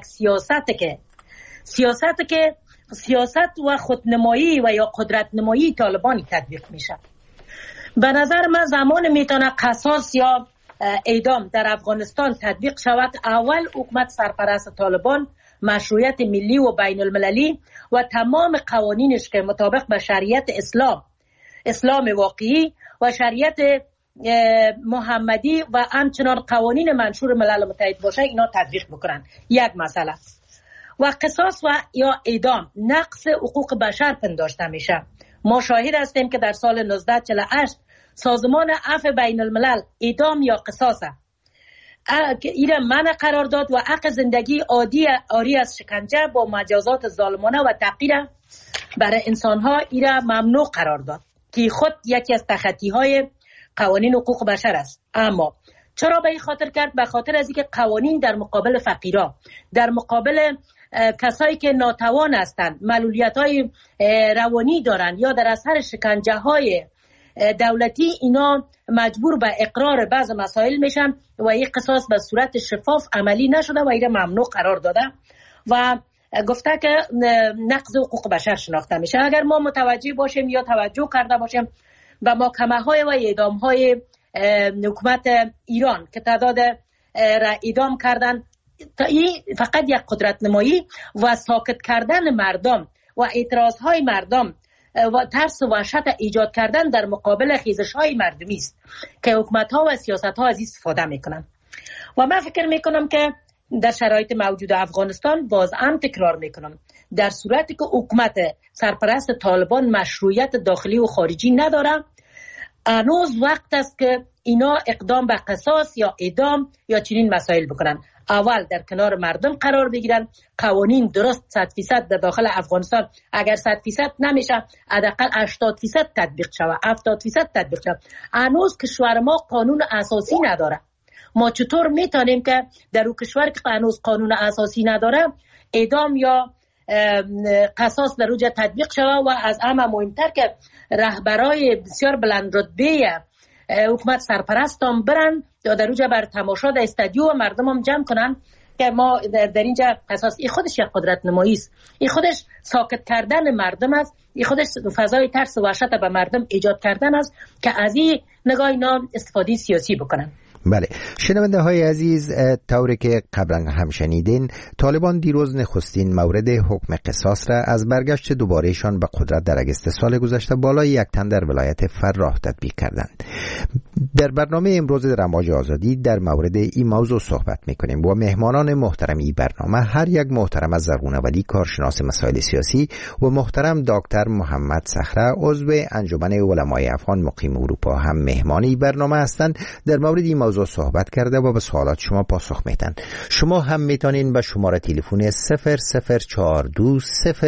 سیاست و خودنمایی و یا قدرت نمایی طالبانی تطبیق میشه. به نظر من زمان میتونه قصاص یا اعدام در افغانستان تطبیق شود اول حکومت سرپرست طالبان مشروعیت ملی و بین المللی و تمام قوانینش که مطابق به شریعت اسلام واقعی و شریعت محمدی و همچنان قوانین منشور ملل متحد باشه اینا تطبیق بکنن. یک مسئله. و قصاص و یا اعدام نقص حقوق بشر پنداشته میشه. ما شاهد هستیم که در سال 1948 سازمان عفو بین الملل اعدام یا قصاص ایره منع قرار داد و حق زندگی عاری از شکنجه با مجازات ظالمانه و تحقیر برای انسانها ایره ممنوع قرار داد که خود یکی از تخطی‌های قوانین حقوق بشر است. اما چرا به این خاطر کرد؟ به خاطر از اینکه قوانین در مقابل فقیرا، در مقابل کسایی که ناتوان هستند، معلولیت‌های روانی دارند یا در اثر شکنجه‌های دولتی، اینا مجبور به اقرار بعض مسائل میشن و این قصاص به صورت شفاف عملی نشده و اینا ممنوع قرار داده و گفته که نقض حقوق بشر شناخته میشه. اگر ما متوجه باشیم یا توجه کرده باشیم به محاکمه‌های و اعدام‌های حکومت ایران که تعداد را اعدام کردن، این فقط یک قدرت نمایی و ساکت کردن مردم و اعتراض‌های مردم و ترس و وحشت ایجاد کردن در مقابل خیزش‌های مردمی است که حکومت‌ها و سیاست‌ها از این استفاده می‌کنن. و من فکر می‌کنم که در شرایط موجود افغانستان باز هم تکرار می‌کنم، در صورتی که حکومت سرپرست طالبان مشروعیت داخلی و خارجی نداره، هنوز وقت است که اینا اقدام به قصاص یا اعدام یا چنین مسائل بکنن. اول در کنار مردم قرار بگیرن، قوانین درست 100% در داخل افغانستان اگر 100% نمیشه حداقل 80% تطبیق شود، 70% تطبیق شود. هنوز کشور ما قانون اساسی نداره. ما چطور میتونیم که در اون کشور که هنوز قانون اساسی نداره اعدام یا قصاص در اونجا تطبیق شود؟ و از همه مهمتر که رهبرای بسیار بلند رتبه حکومت سرپرست هم برن در اونجا بر تماشا در استادیو و مردم هم جمع کنن که ما در اینجا قصاص. این خودش یک قدرت نمایی است، این خودش ساکت کردن مردم است، این خودش فضای ترس و وحشت به مردم ایجاد کردن است که از این نگاه اینا استفاده سیاسی بکنن. بله، شنونده های عزیز، طوری که قبلا هم شنیدین، طالبان دیروز نخستین مورد حکم قصاص را از برگشت دوبارهشان به قدرت در اگست سال گذشته بالای یک تن در ولایت فراه تطبیق کردند. در برنامه امروز رمواج آزادی در مورد این موضوع صحبت میکنیم و مهمانان محترم این برنامه هر یک محترم از زرغونه ولی کارشناس مسائل سیاسی و محترم دکتر محمد صخره عضو انجمن علمای افغان مقیم اروپا هم مهمانی برنامه هستند. در مورد این موضوع موضوع صحبت کرده و به سوالات شما پاسخ میدن. شما هم میتونین به شماره تلفن 0042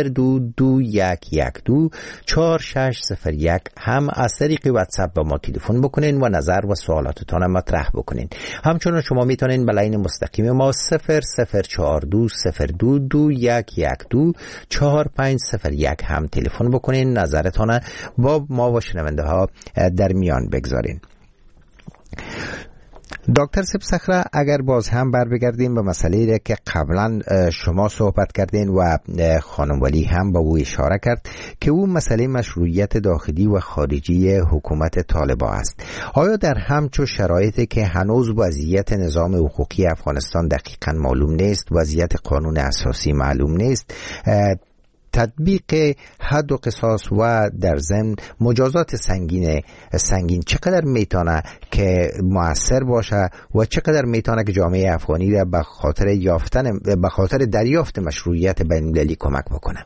022112 4601 هم از طریق واتساپ به ما تلفن بکنین و نظر و سوالاتتان مطرح بکنین. همچنین شما میتونین به لاین مستقیم ما 0042 022112 4501 هم تلفن بکنین، نظرتان با ما و شنونده ها در میان بگذارین. دکتر سیب صخره، اگر باز هم بگردیم به مسئله که قبلا شما صحبت کردین و خانم ولی هم با او اشاره کرد که اون مسئله مشروعیت داخلی و خارجی حکومت طالبان است، آیا در همچون شرایطی که هنوز وضعیت نظام حقوقی افغانستان دقیقاً معلوم نیست، وضعیت قانون اساسی معلوم نیست، تطبیق حد و قصاص و در ضمن مجازات سنگین چقدر میتونه که مؤثر باشه و چقدر میتونه که جامعه افغانی را به خاطر دریافت مشروعیت بین‌المللی کمک بکنه؟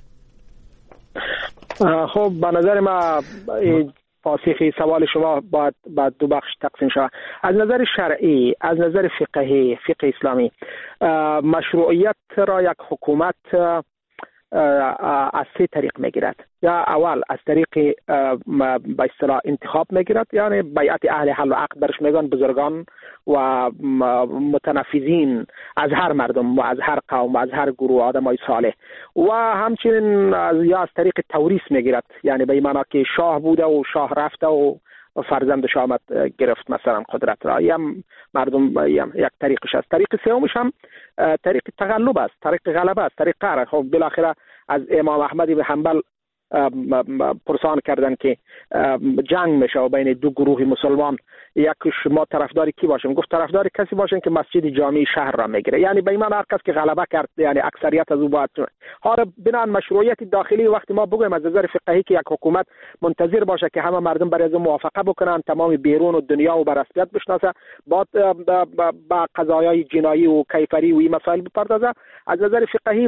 خب به نظر ما پاسخی سوال شما باید دو بخش تقسیم شود. از نظر شرعی، از نظر فقهی، فقه اسلامی، مشروعیت را یک حکومت از سه طریق میگیرد. یا اول از طریق به اصطلاح انتخاب میگیرد، یعنی بیعت اهل حل و عقد برش میگن، بزرگان و متنفذین از هر مردم و از هر قوم و از هر گروه آدمای صالح. و همچنین یا از طریق توریث میگیرد، یعنی به این معنی که شاه بوده و شاه رفته و فرزندش آمد گرفت مثلا قدرت را. یم مردم یک طریقش است. طریق سومش هم طریق تغلب است، طریق غلبه است، طریق قهر. خب بالاخره از امام احمد بن حنبل پرسان کردن که جنگ میشه و بین دو گروه مسلمان، یکیش ما طرفدار کی باشیم؟ گفت طرفدار کسی باشین که مسجد جامع شهر را میگیره، یعنی به ایمان هر کس که غلبه کرد، یعنی اکثریت از او باید. حالا بنان مشروعیت داخلی وقتی ما بگویم از نظر فقهی که یک حکومت منتظر باشه که همه مردم برای از موافقه بکنن، تمام بیرون و دنیا و برسمیت بشناسه، با قضایای جنایی و کیفری و این مسائل بپردازه، از نظر فقهی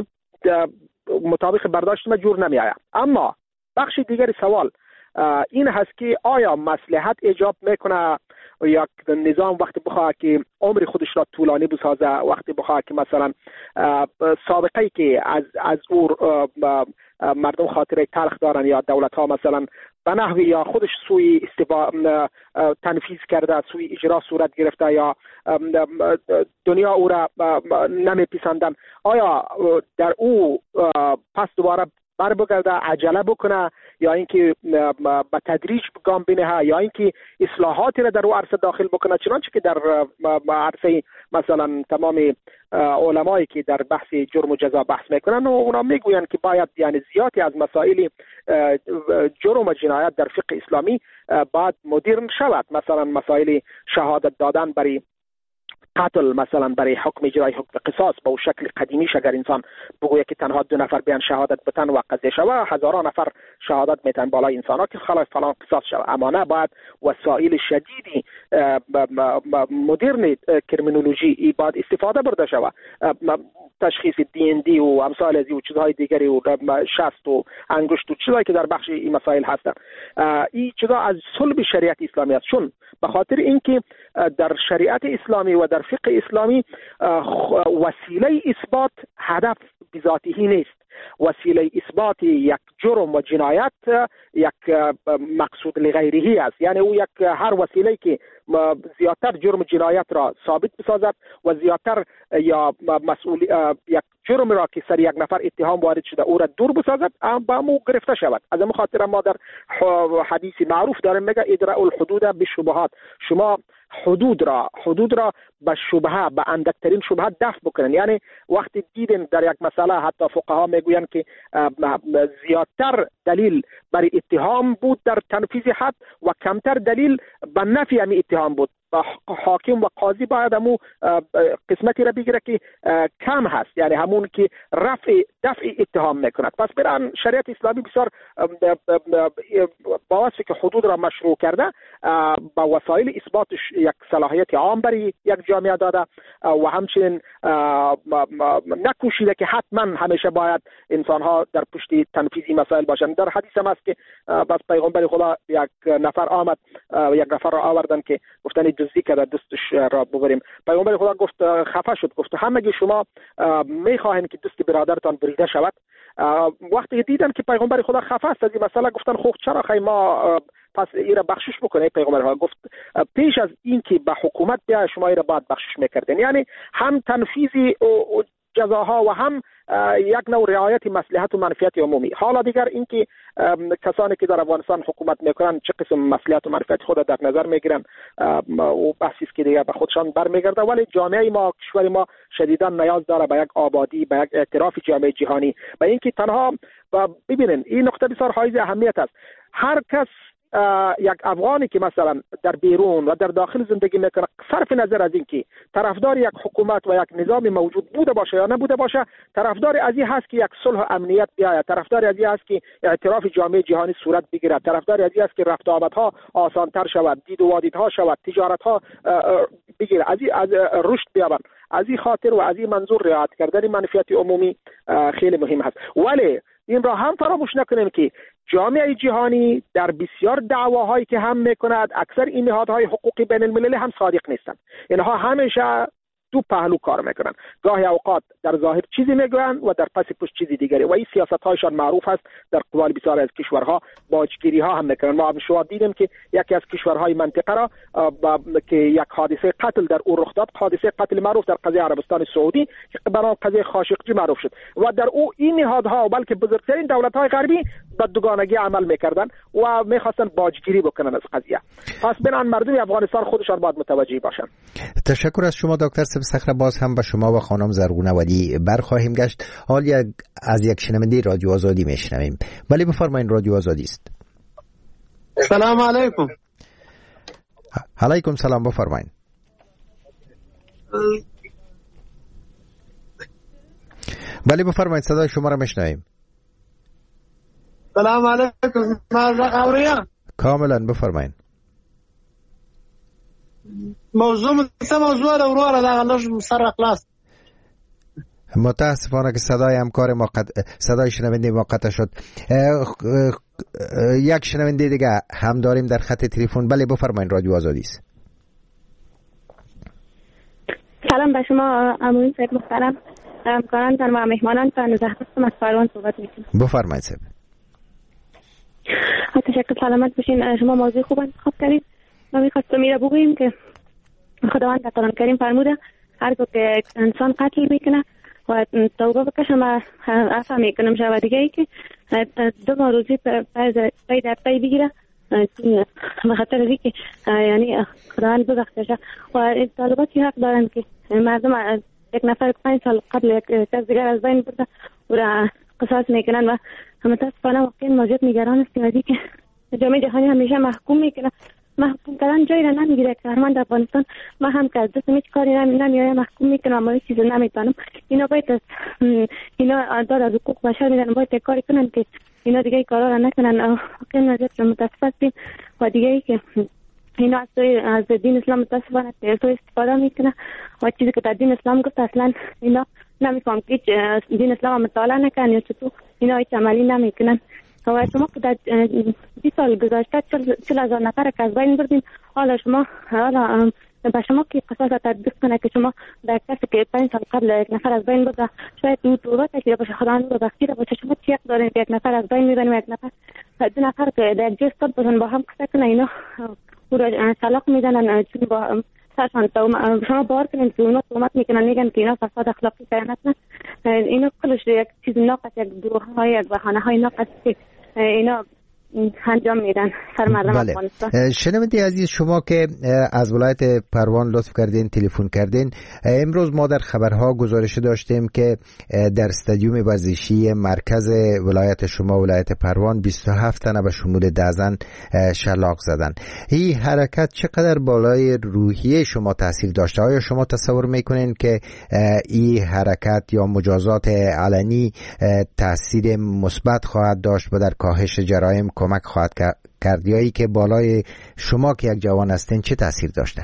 مطابق برداشت ما جور نمی آید. اما بخش دیگر سوال این هست که آیا مصلحت ایجاب میکنه یک نظام وقتی بخواه که عمر خودش را طولانی بسازه، وقتی بخواه که مثلا سابقه که از او مردم خاطره تلخ دارن یا دولت ها مثلا به نحوی یا خودش سوی تنفیذ کرده، سوی اجرا صورت گرفته یا دنیا او را نمیپسندن، آیا در او پس دوباره بر بگرده عجله بکنه یا اینکه با تدریج گام بینه یا اینکه اصلاحاتی را در او عرصه داخل بکنه، چنانچه که در عرصه مثلا تمام علمایی که در بحث جرم و جزا بحث میکنن و اونا میگوین که باید یعنی زیادی از مسائل جرم و جنایت در فقه اسلامی باید مدرن شود. مثلا مسائل شهادت دادن برای قتل، مثلا برای حکم اجرای حکم قصاص به شکل قدیمیش اگر انسان بگویه که تنها 2 نفر بیان شهادت بتن و قضیه شود، هزاران نفر شهادت میتن بالای انسان ها که خلاص فلان قصاص شود. اما نه، باید وسایل شدیدی مدرن کرمینولوژی باید استفاده برده شود، تشخیص DND و امثال از و چیزهای دیگری و شست و انگشت و چیزهایی که در بخش این مسائل هستن. این چیزا از صلب شریعت اسلامی است، چون به خاطر اینکه در شریعت اسلامی و در فقه اسلامی وسیله اثبات هدف بذاتی نیست. وسیله اثبات یک جرم و جنایت یک مقصود لغیره است، یعنی او یک هر وسیله که زیادتر جرم جنایت را ثابت بسازد و زیادتر یا مسئول یک جرم را که سر یک نفر اتهام وارد شده او را دور بسازد با مو گرفته شود. از این خاطر ما در حدیث معروف داریم میگه ادراء الحدود بالشبهات، شما حدود را به شبهه، به اندکترین شبهه دفع بکنن. یعنی وقتی دیدن در یک مسئله حتی فقها میگوین که زیادتر دلیل برای اتهام بود در تنفیذ حد و کمتر دلیل به نفی همی اتهام بود، حاکم و قاضی باید همون قسمتی را بگیره که کم هست، یعنی همون که دفع اتهام میکند. پس بران شریعت اسلامی بسیار با وصفی که حدود را مشروع کرده با وسایل اثباتش یک صلاحیت عام برای یک جامعه داده و همچنین نکوشیده که حتما همیشه باید انسان ها در پشت تنفیذ این مسائل باشند. در حدیث هم است که بس پیغمبر خدا یک نفر آمد، یک نفر را آوردن که گفتن دزدی کرده، دستش را ببریم. پیغمبر خدا گفت، خفه شد، گفت همگی شما میخواهید که دست برادرتان بریده شود. وقتی دیدن که پیغمبر خدا خفه است از این مسئله، گفتن خب چرا خیلی ما پس ایره بخشش بکنه. پیغمبر خدا گفت پیش از این که به حکومت بیاید شما ایره باید بخشش میکردین. یعنی هم تنفیذ جزاها و هم یک نوع رعایت مصلحت و منفعت عمومی. حالا دیگر اینکه کسانی که در افغانستان حکومت میکنن چه قسم مصلحت و منفعت خود در نظر میگیرن و بحثی است که دیگر به خودشان برمیگرده، ولی جامعه ما، کشور ما شدیدا نیاز داره به یک آبادی، به یک اعتراف جامعه جهانی، به اینکه تنها ببینن این نکته بسیار حائز اهمیت است. هر کس یک افغانی که مثلا در بیرون و در داخل زندگی میکنه، صرف نظر از اینکه طرفدار یک حکومت و یک نظام موجود بوده باشه یا نبوده باشه، طرفدار از این هست که یک صلح و امنیت بیاید، طرفدار از این هست که اعتراف جامعه جهانی صورت بگیرد، طرفدار از این هست که رفت و آمدها آسانتر شود، دید و وادیدها شود، تجارتها بگیره، از رشد بیابند. از این خاطر و از این منظور رعایت کردن منفعت عمومی خیلی مهم هست. ولی این را هم فراموش نکنیم که جامعه جهانی در بسیار دعواهایی که هم میکند، اکثر این نهادهای حقوقی بین المللی هم صادق نیستند. اینها همیشه دو پهلو کار میکنن. گاهی اوقات در ظاهر چیزی میگویند و در پس پشت چیزی دیگری و این سیاست‌هایشان معروف است. در قبال بسیار از کشورها باجگیری ها هم میکنن. ما شما دیدیم که یکی از کشورهای منطقه را که یک حادثه قتل در او رخ داد، حادثه قتل معروف در قضیه عربستان سعودی که برای قضیه خاشقجی معروف شد و در او این نهادها بلکه بزرگترین دولت‌های غربی به دوگانگی عمل میکردن و میخواستن باجگیری بکنن از قضیه. پس بنان مردم افغانستان خودشان باید متوجه باشند. تشکر از شما دکتر صخره. باز هم به شما و خانم زرغونه ولی برخواهیم گشت. حال از یک شنونده رادیو آزادی میشنویم. ولی بفرمایید، رادیو آزادی است. سلام علیکم. علیکم سلام، بفرمایید. ولی بفرمایید، صدای شما را میشنویم. سلام علیکم. ما کاملا بفرمایید. موضوع رو در غلش سر اخلاص. متاسفانه که صدای همکار ما صدای شنونده ما قطع شد. یک شنونده دیگه هم داریم در خط تلفن. بله بفرمایید، رادیو آزادی است. سلام به شما امین صاحب محترم، همکارانتان و مهمانانتان. نزاهت از پروان صحبت میکنم. بفرمایید صاحب. تشکر، سلامت باشین. شما موضوع خوب انتخاب کردید. ما میخواستم میره بگوییم که خداوند در قرآن کریم فرموده هرگاه که انسان قتل میکنه و توبه بکشه ما عفو میکنم. و دیگه ای که 2 ماه روزی پی در پی بگیره به خاطر از که یعنی خداوند ببخشش. و طالباتی حق دارن که مردم یک نفر 5 سال قبل یک کس دیگر از بین برده و قصاص میکنن و متاسفانه واقعا موضوع نگران است که جامعه جهانی همیشه محکوم میکنه. محکوم کردن جایی را نمیگیره. که در افغانستان ما هم که از دست هیچ کاری نمیاره محکوم میکنم و هیچ چیز نمیتونم. اینا باید اینا داد از حقوق بشر میدن، باید کاری کنن که اینا دیگه کارا را نکنن. واقعا وضعیت متاسف هستیم. و دیگه ای که اینا از دین اسلام متاسفانه استفاده میکنه و چیزی که در دین اسلام گفت اصلا اینا نمیفهم که دین اسلام مطالعه نکنن یا چطور اینا هیچ عملی نمیکنن. و شما که در 20 سال گذشته 40,000 نفر که از بین بردین، حالا به شما که قصاص تطبیق کنه که شما در کسی که 5 سال قبل یک نفر از بین برده شاید او توبه کرده باشه، خداوند رو بخشیده باشه، شما چی حق دارین که یک نفر از بین میبرین و یک نفر 2 نفر که در جای استاد باشن با هم قصه کنه اینا او را طلاق میدنن چون با سرشان شما باور کنید که اونا تهمت میکنن میگن که اینا فساد اخلاقی کردن. اینا کلش یک چیز ناقص، یک دروغ‌های، یک بهانه‌های ناقص که اینا انجام میدن سر مردم افغانستان. شنونده عزیز، شما که از ولایت پروان لطف کردین تلفن کردین، امروز ما در خبرها گزارش داشتیم که در استادیوم ورزشی مرکز ولایت شما ولایت پروان 27 تن به شمول 10 زن شلاق زدن. این حرکت چقدر بالای روحیه شما تاثیر داشته؟ آیا شما تصور میکنین که این حرکت یا مجازات علنی تاثیر مثبت خواهد داشت و در کاهش جرایم کمک خواهد کرد یا ای که بالای شما که یک جوان هستین چه تاثیر داشته؟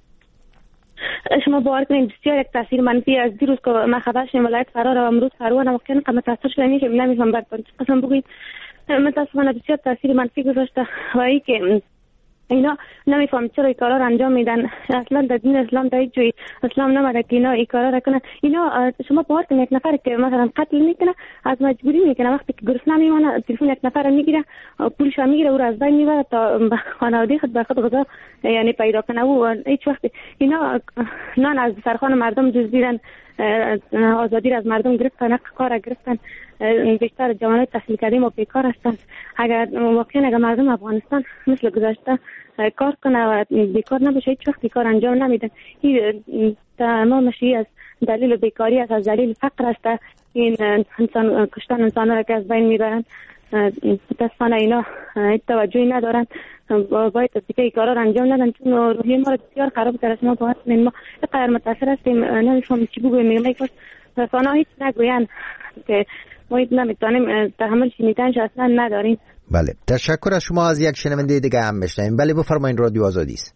شما باور کنید بسیار یک تاثیر منفی از دیروز که ما خبر شدیم ولایت فرار و امروز فروان واقعا متاسف شدم که نمیفهم بعد قسم بگویید متاسفانه بسیار تاثیر منفی گذاشته و ای که اینا نمیفهم چرا این کارا رو انجام میدن. اصلا در دین اسلام در هیچ جای اسلام نمیده که اینا این کارا را کنن. اینا شما باور کنید یک نفر که مثلا قتل میکنه از مجبوری میکنه، وقتی که گرسنه میمونه تلفن یک نفر رو میگیره پولش رو میگیره او رو از بین میبره تا خانواده خود به خود غذا یعنی پیدا کنه و هیچ وقت اینا نان از سرخوان مردم دزدیدن، آزادی از مردم گرفتن، حق کار گرفتن. بیشتر جوانای تحصیل کردیم و بیکار هستند. اگر مردم افغانستان مثل گذشته کار کنه و بیکار نباشه هیچ وقت کار انجام نمیدن. این تمامش از دلیل بیکاری است، از دلیل فقر است. این انسان کشتن انسان را که از بین میبرند متاسفانه اینا توجهی ندارند. باید دیگه کارا رو انجام ندن چون روحیه ما رو بسیار خراب کرده. ما باید ما قدر متاثر هستیم نمیفهمیم چی بگویم. میگم یک رسانه‌ها هیچ نگوین که ما نمیتونیم تحمل شنیدنش اصلا نداریم. بله تشکر از شما. از یک شنونده دیگه هم بشنویم. بله بفرمایید، رادیو آزادی است.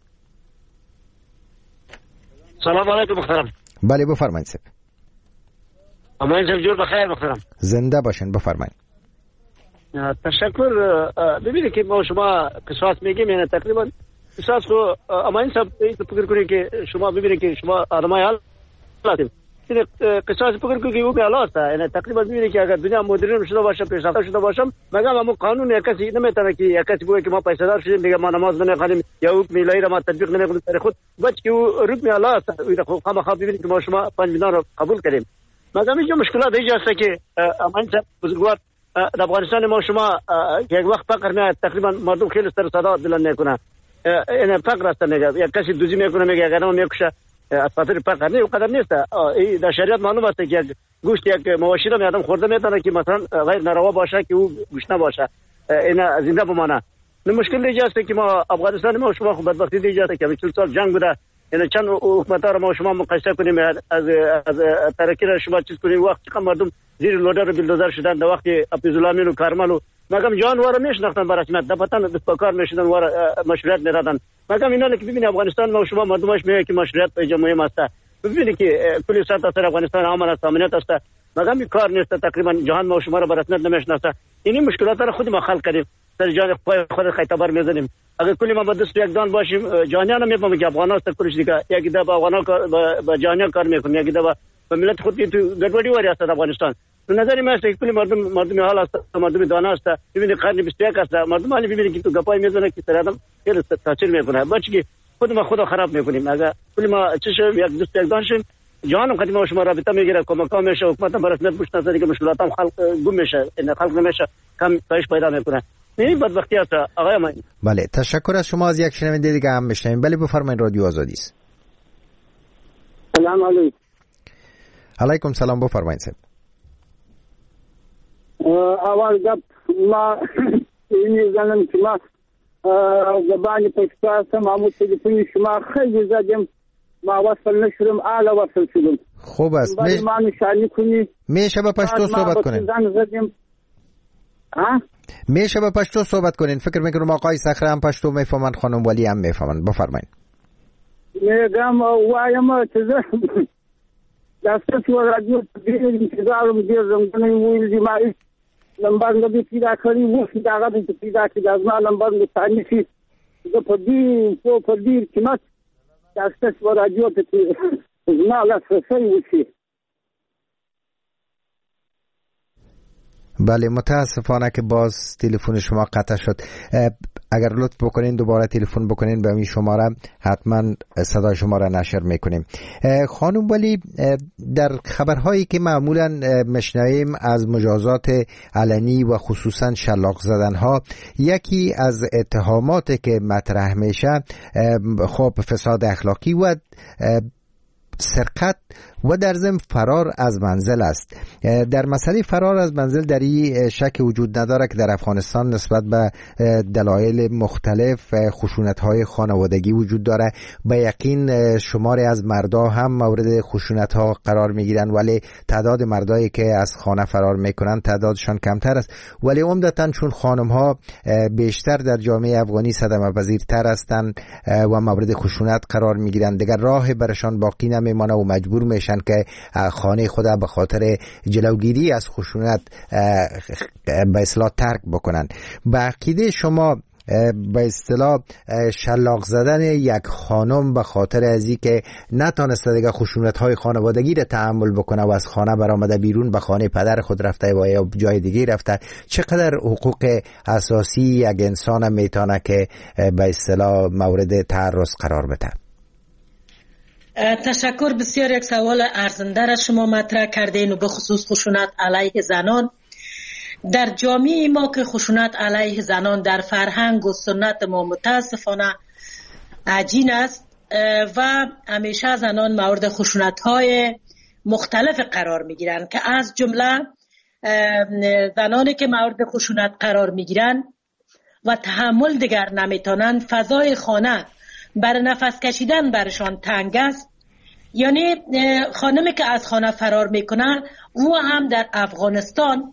سلام علیکم محترم. بله بفرمایید سب. امان صاحب جور بخیر محترم. زنده باشین بفرمایید. تشکر. ببینید که ما شما قصاص میگیم یعنی تقریبا قصاص رو امان صاحب فکر کنید که شما ببینید که شما آدمای حال هستید. این قصاص فکر کنید که او به است. یعنی تقریبا ببینید که اگر دنیا مدرن شده باشه پیشرفته شده باشم مگه ما قانون کسی نمیتونه که کسی بگه که ما پیسه دار شدیم دیگه ما نماز نمیخونیم یا حکم الهی را ما تطبیق نمیکنیم در خود بچ که او حکم الله است. او خام خواب ببینید که ما شما 5 میلیون رو قبول کردیم. مگه اینجا مشکلات ایجاد است که امان صاحب بزرگوار در افغانستان ما شما که یک وقت فقر میاد تقریبا مردم خیلی سر صدا بلند میکنه. این فقر است میگه یک کسی دوزی میکنه میگه اگر ما میکشه از خاطر فقر نه قدر نیست. این در شریعت معلوم است که گوشت یک مواشی رو آدم خورده میتونه که مثلا غیر ناروا باشه که او گوشت نباشه این زنده بمانه. مشکل دیگه است که ما افغانستان ما شما خود بدبختی دیگه است که 40 سال جنگ بوده. یعنی چند حکومت‌ها رو ما شما مقایسه کنیم از ترکی را شما چیز کنیم وقت که مردم زیر لودر و بلدوزر شدن در وقت اپیزولامین و کارمل و مگم جانوار میشناختن بر رسمیت دفتن دستکار میشدن و مشروعیت میدادن. مگم اینا که ببینید افغانستان ما شما مردمش میگه که مشروعیت پیجا مهم است. ببینید که کلی سطح سر افغانستان امن است امنیت است. مگم این کار نیست. تقریبا جهان ما شما رو بر رسمیت نمیشناسه. این مشکلات را خود ما خلق کردیم سر جان خود خیتبر میزنیم. اگر کلی ما با دست یک دان باشیم جانیان میفهمیم که افغانان است کلش دیگه یکی دا با افغانان با جانیان کار میکنه یکی دا با ملت خود تو گډوډي وری است افغانستان. به نظر من است که کلی مردم حال است مردم دانه است. ببینید قرن 21 است مردم حالی ببینید که تو گپای میزنه که سر آدم خیلی تاثیر میکنه. بچگی خود ما خود خراب میکنیم. اگر کلی ما چه یک دست یک دان شیم جهان قدیم ما شما رابطه میگیره کمک میشه حکومت بر رسمیت بشناسه دیگه مشکلات هم خلق گم میشه این خلق نمیشه کم کاهش پیدا میکنه. این بدبختی است آقای من. بله تشکر از شما. از یک شنونده دیگه هم بشنویم. بله بفرمایید، رادیو آزادی است. سلام علیکم. علیکم سلام بفرمایید صاحب. اول گپ ما این زنم که ما زبانی پاکستان محمود تلفنی شما خیلی زدیم ما وصل نشدم اعلی وصل شدم. خوب است. ما نشانی کنی میشه با پشتو صحبت کنین. میشه با پشتو صحبت کنین. فکر میکنم آقای صخره هم پشتو میفهمن، خانم ولی هم میفهمن. بفرمایید. میگم وایم چیزا دستش و رادیو دیگه انتظارم دیدم کنم ویل ما نمبر نبی پیدا کردی و پیدا کردی پیدا کردی از ما نمبر نتانی سی تو پدیر کمات دستش و رادیو ته ما لا سوسی. بله متاسفانه که باز تلفن شما قطع شد. اگر لطف بکنین دوباره تلفن بکنین به این شماره حتما صدای شما را نشر میکنیم. خانم ولی در خبرهایی که معمولا مشنویم از مجازات علنی و خصوصا شلاق زدن ها یکی از اتهاماتی که مطرح میشه خب فساد اخلاقی و سرقت و در ضمن فرار از منزل است. در مسئله فرار از منزل در این شک وجود نداره که در افغانستان نسبت به دلایل مختلف خشونت‌های خانوادگی وجود داره. به یقین شماری از مردا هم مورد خشونت‌ها قرار میگیرن، ولی تعداد مردایی که از خانه فرار میکنن تعدادشان کمتر است. ولی عمدتاً چون خانم‌ها بیشتر در جامعه افغانی صدمه پذیرتر هستند و مورد خشونت قرار میگیرن، دیگر راه برشان باقی نمیمانه و مجبور میشن که خانه خود به خاطر جلوگیری از خشونت به اصطلاح ترک بکنن. به عقیده شما به اصطلاح شلاق زدن یک خانم به خاطر از این که نتانسته دیگه خشونت‌های خانوادگی را تحمل بکنه و از خانه برآمده بیرون به خانه پدر خود رفته و یا جای دیگه رفته، چقدر حقوق اساسی یک انسان میتونه که به اصطلاح مورد تعرض قرار بده؟ تشکر. بسیار یک سوال ارزنده را شما مطرح کردین و به خصوص خشونت علیه زنان. در جامعه ما که خشونت علیه زنان در فرهنگ و سنت ما متاسفانه عجین است و همیشه زنان مورد خشونت‌های مختلف قرار می‌گیرند که از جمله زنانی که مورد خشونت قرار می‌گیرند و تحمل دیگر نمی‌توانند، فضای خانه برای نفس کشیدن برشان تنگ است. یعنی خانمی که از خانه فرار میکنه او هم در افغانستان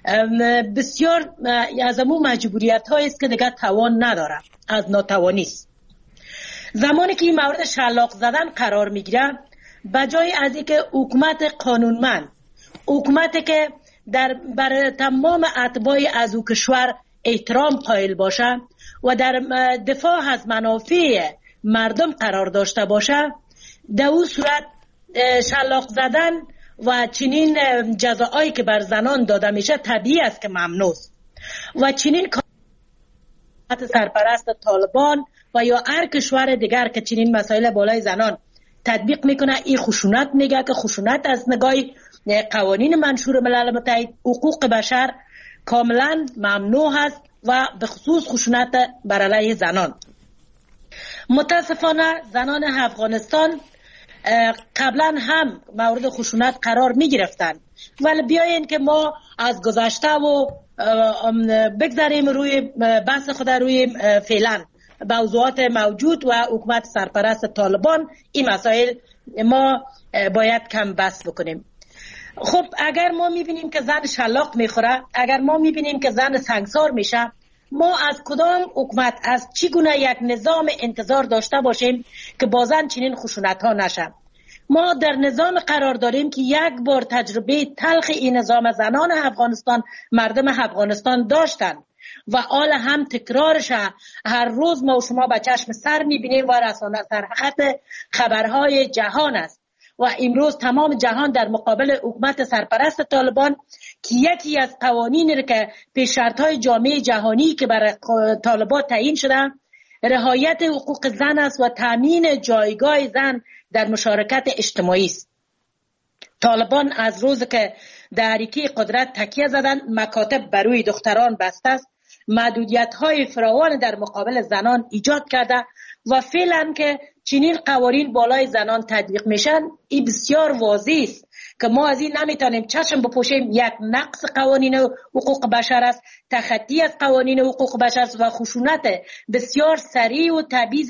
بسیار از امون مجبوریت هایی است که دیگر توان نداره، از ناتوانی است. زمانی که این مورد شلاق زدن قرار میگیره، بجای از اینکه حکومت قانونمند، حکومتی که بر تمام اتباع از او کشور احترام قائل باشه و در دفاع از منافع مردم قرار داشته باشه، در اون صورت شلاق زدن و چنین جزاهایی که بر زنان داده میشه طبیعی است که ممنوع است. و چنین سرپرست طالبان و یا هر کشور دیگر که چنین مسائل بالای زنان تطبیق میکنه، این خشونت میگه که خشونت از نگاه قوانین منشور ملل متحد حقوق بشر کاملا ممنوع است و به خصوص خشونت بر علیه زنان. متاسفانه زنان افغانستان قبلا هم مورد خشونت قرار می گرفتن، ولی بیاین که ما از گذشته و بگذاریم روی بحث خود روی فعلا موضوعات موجود و حکومت سرپرست طالبان، این مسائل ما باید کم بحث بکنیم. خب اگر ما می بینیم که زن شلاق می خوره، اگر ما می بینیم که زن سنگسار میشه، ما از کدام حکومت، از چی گونه یک نظام انتظار داشته باشیم که بازن چنین خشونت ها نشه؟ ما در نظام قرار داریم که یک بار تجربه تلخ این نظام زنان افغانستان مردم افغانستان داشتن و حال هم تکرارش هر روز ما و شما به چشم سر میبینیم و رسانه سرخط خبرهای جهان است. و امروز تمام جهان در مقابل حکومت سرپرست طالبان که یکی از قوانینی که پیش شرط‌های جامعه جهانی که برای طالبان تعیین شده رعایت حقوق زن است و تامین جایگاه زن در مشارکت اجتماعی است. طالبان از روز که در حرکه قدرت تکیه زدن، مکاتب بر روی دختران بسته است، محدودیت‌های فراوان در مقابل زنان ایجاد کرده و فعلا که چنین قوانین بالای زنان تطبیق میشن، این بسیار واضح است که ما از این نمیتونیم چشم بپوشیم. یک نقص قوانین حقوق بشر است، تخطی از قوانین حقوق بشر است و خشونت بسیار سریع و تبعیض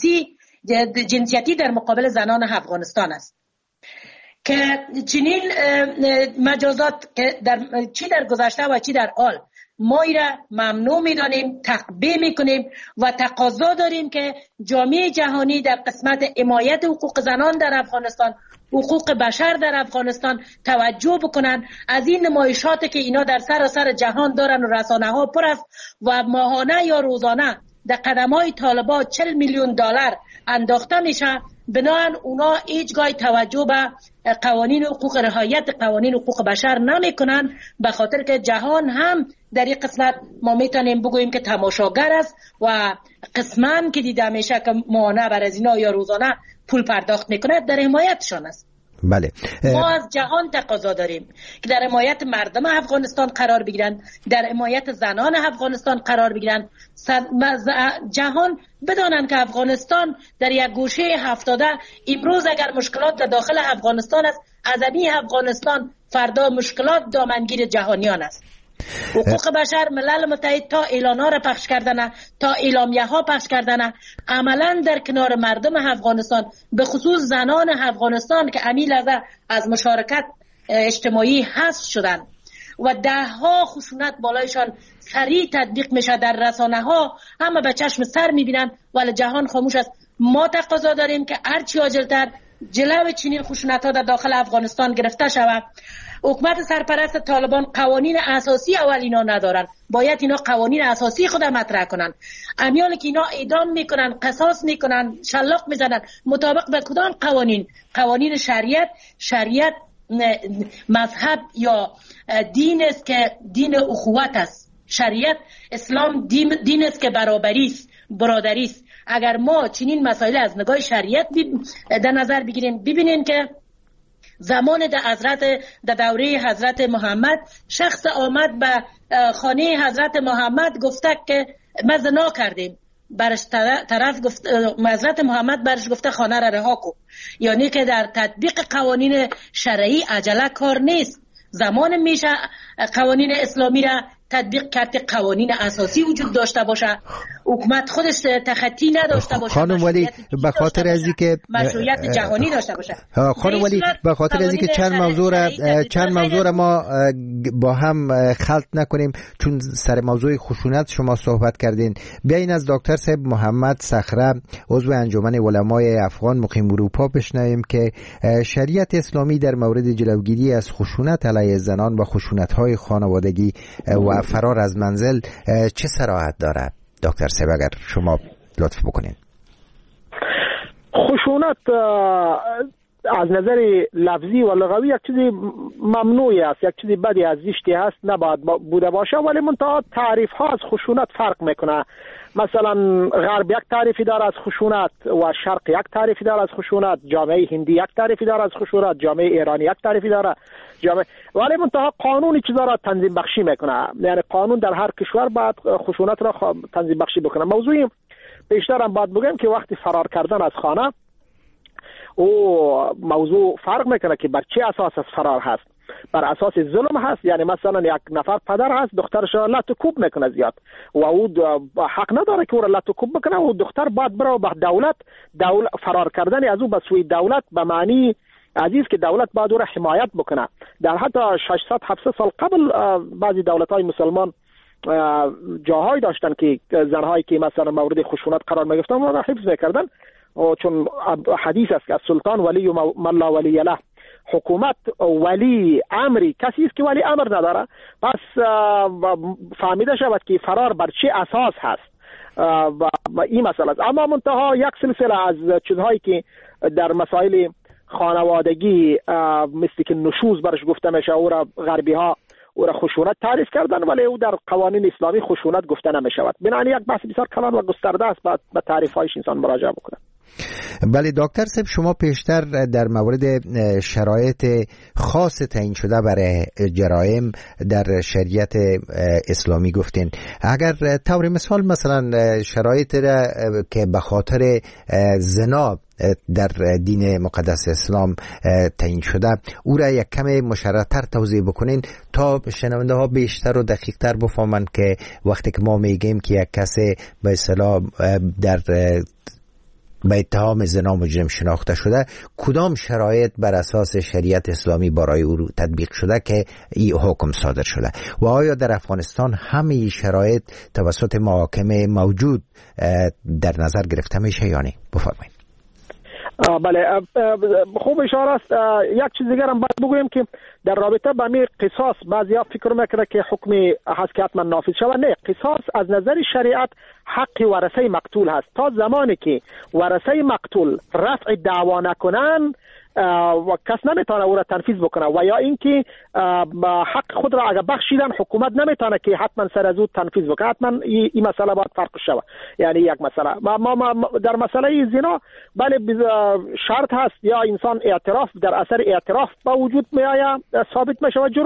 جنسیتی در مقابل زنان افغانستان است که چنین مجازات چی در گذشته و چی در حال ما ایره ممنوع میدانیم، تقبیح میکنیم و تقاضا داریم که جامعه جهانی در قسمت حمایت حقوق زنان در افغانستان، حقوق بشر در افغانستان توجه بکنن. از این نمایشاتی که اینا در سراسر جهان دارن و رسانه ها پر است و ماهانه یا روزانه در قدم‌های طالبان 40 میلیون دلار انداخته میشه، بنابراین اونا هیچگاه توجه به قوانین حقوق، رعایت قوانین حقوق بشر نمیکنن، به خاطر که جهان هم در این قسمت ما میتونیم بگوییم که تماشاگر است و قسمان که دیده میشه که ماهانه بر از اینا یا روزانه پول پرداخت میکنه در حمایتشان است. بله. ما از جهان تقاضا داریم که در حمایت مردم افغانستان قرار بگیرن، در حمایت زنان افغانستان قرار بگیرن. جهان بدانند که افغانستان در یک گوشه 70 امروز اگر مشکلات در داخل افغانستان است، از همین افغانستان فردا مشکلات دامنگیر جهانیان است. حقوق بشر ملل متحد تا اعلان‌ها را پخش کردن، تا اعلامیه‌ها پخش کردن، عملاً در کنار مردم افغانستان به خصوص زنان افغانستان که امیل از مشارکت اجتماعی حذف شدن و ده‌ها خشونت بالایشان سریع تطبیق میشه در رسانه‌ها، همه به چشم سر میبینن ولی جهان خاموش است. ما تقاضا داریم که هرچی عاجل‌تر جلو چنین خشونت‌ها در داخل افغانستان گرفته شود. حکومت سرپرست طالبان قوانین اساسی اول اینا ندارن، باید اینا قوانین اساسی خود مطرح کنن. امیالی که اینا اعدام میکنن، قصاص میکنن، شلاق میزنن، مطابق به کدام قوانین؟ قوانین شریعت مذهب یا دین است که دین اخوت است. شریعت اسلام دین است که برابری است، برادری است. اگر ما چنین مسائل از نگاه شریعت در نظر بگیریم، ببینین که زمان در دوره حضرت محمد شخص آمد به خانه حضرت محمد گفته که ما زنا کردیم، برش طرف گفت، حضرت محمد برش گفته خانه را رها کن. یعنی که در تطبیق قوانین شرعی عجله کار نیست. زمان میشه قوانین اسلامی را تطبیق کرده، قوانین اساسی وجود داشته باشه، حکومت خودش تخطی نداشته باشه، خانم ولی به خاطر از اینکه مشروعیت جهانی داشته باشه. خانم ولی به خاطر از اینکه چند موضوع را ما با هم خلط نکنیم، چون سر موضوع خشونت شما صحبت کردین، بیاین از دکتر صاحب محمد صخره عضو انجمن علمای افغان مقیم اروپا بشنویم که شریعت اسلامی در مورد جلوگیری از خشونت علیه زنان و خشونت‌های خانوادگی و فرار از منزل چه صراحت دارد؟ دکتر صاحب اگر شما لطف بکنین. خشونت از نظر لفظی و لغوی یک چیزی ممنوعی است، یک چیزی بدی از زشتی هست، نباید بوده باشه، ولی منتها تعریف ها از خشونت فرق میکنه. مثلا غرب یک تعریفی داره از خشونت و شرق یک تعریفی داره از خشونت، جامعه هندی یک تعریفی داره از خشونت، جامعه ایرانی یک تعریفی داره، ولی منتها قانونی چیزا را تنظیم بخشی میکنه. یعنی قانون در هر کشور باید خشونت را تنظیم بخشی بکنه. موضوعی بیشتر هم باید بگم که وقتی فرار کردن از خانه، او موضوع فرق میکنه که بر چه اساس فرار هست. بر اساس ظلم هست، یعنی مثلا یک نفر پدر هست دخترش را لط و کوب میکنه زیاد و او حق نداره که او را لط و کوب بکنه و دختر باید بره به دولت فرار کردن از او به سوی دولت به معنی عزیز که دولت باید او را حمایت بکنه. در حتی 600-700 سال قبل بعضی دولت‌های مسلمان جاهایی داشتن که زنهایی که مثلا مورد خشونت قرار میگرفتن اون را حفظ میکردن، چون حدیث است که سلطان ولی و من لا ولی له، حکومت ولی امری کسی است که ولی امر نداره. پس فهمیده شود که فرار بر چه اساس هست و این مسئله است. اما منتها یک سلسله از چیزهایی که در مسائل خانوادگی مثل که نشوز برش گفته میشه، او را غربی ها او را خشونت تعریف کردن، ولی او در قوانین اسلامی خشونت گفته نمی شود. بنابراین یک بحث بسیار کلان و گسترده است، به تعریف هایش انسان مراجعه بکنه. بله دکتر صاحب، شما پیشتر در مورد شرایط خاص تعیین شده برای جرایم در شریعت اسلامی گفتین. اگر طور مثلا شرایط را که به خاطر زنا در دین مقدس اسلام تعیین شده او را یک کم مشرح‌تر توضیح بکنین تا شنونده ها بیشتر و دقیق تر بفهمند که وقتی که ما میگیم که یک کسی به اصطلاح در به اتهام زنا مجرم شناخته شده، کدام شرایط بر اساس شریعت اسلامی برای او تطبیق شده که این حکم صادر شده و آیا در افغانستان همه شرایط توسط محاکم موجود در نظر گرفته میشه یا نه؟ بفرمایید. بله، خوب اشاره است. یک چیز دیگر هم باید بگویم که در رابطه با می قصاص بعضیا فکر میکنه که حکمی هست که حتما نافذ شود. نه، قصاص از نظر شریعت حق ورثه مقتول هست. تا زمانی که ورثه مقتول رفع دعوا نکنن و کس نمیتونه او را تنفیذ بکنه و یا اینکه حق خود را اگر بخشیدن حکومت نمیتونه که حتما سر از او تنفیذ بکنه. حتما این مسئله باید فرق شود. یعنی یک مسئله ما در مسئله زنا بله شرط هست یا انسان اعتراف در اثر اعتراف با وجود میآید ثابت میشه جرم،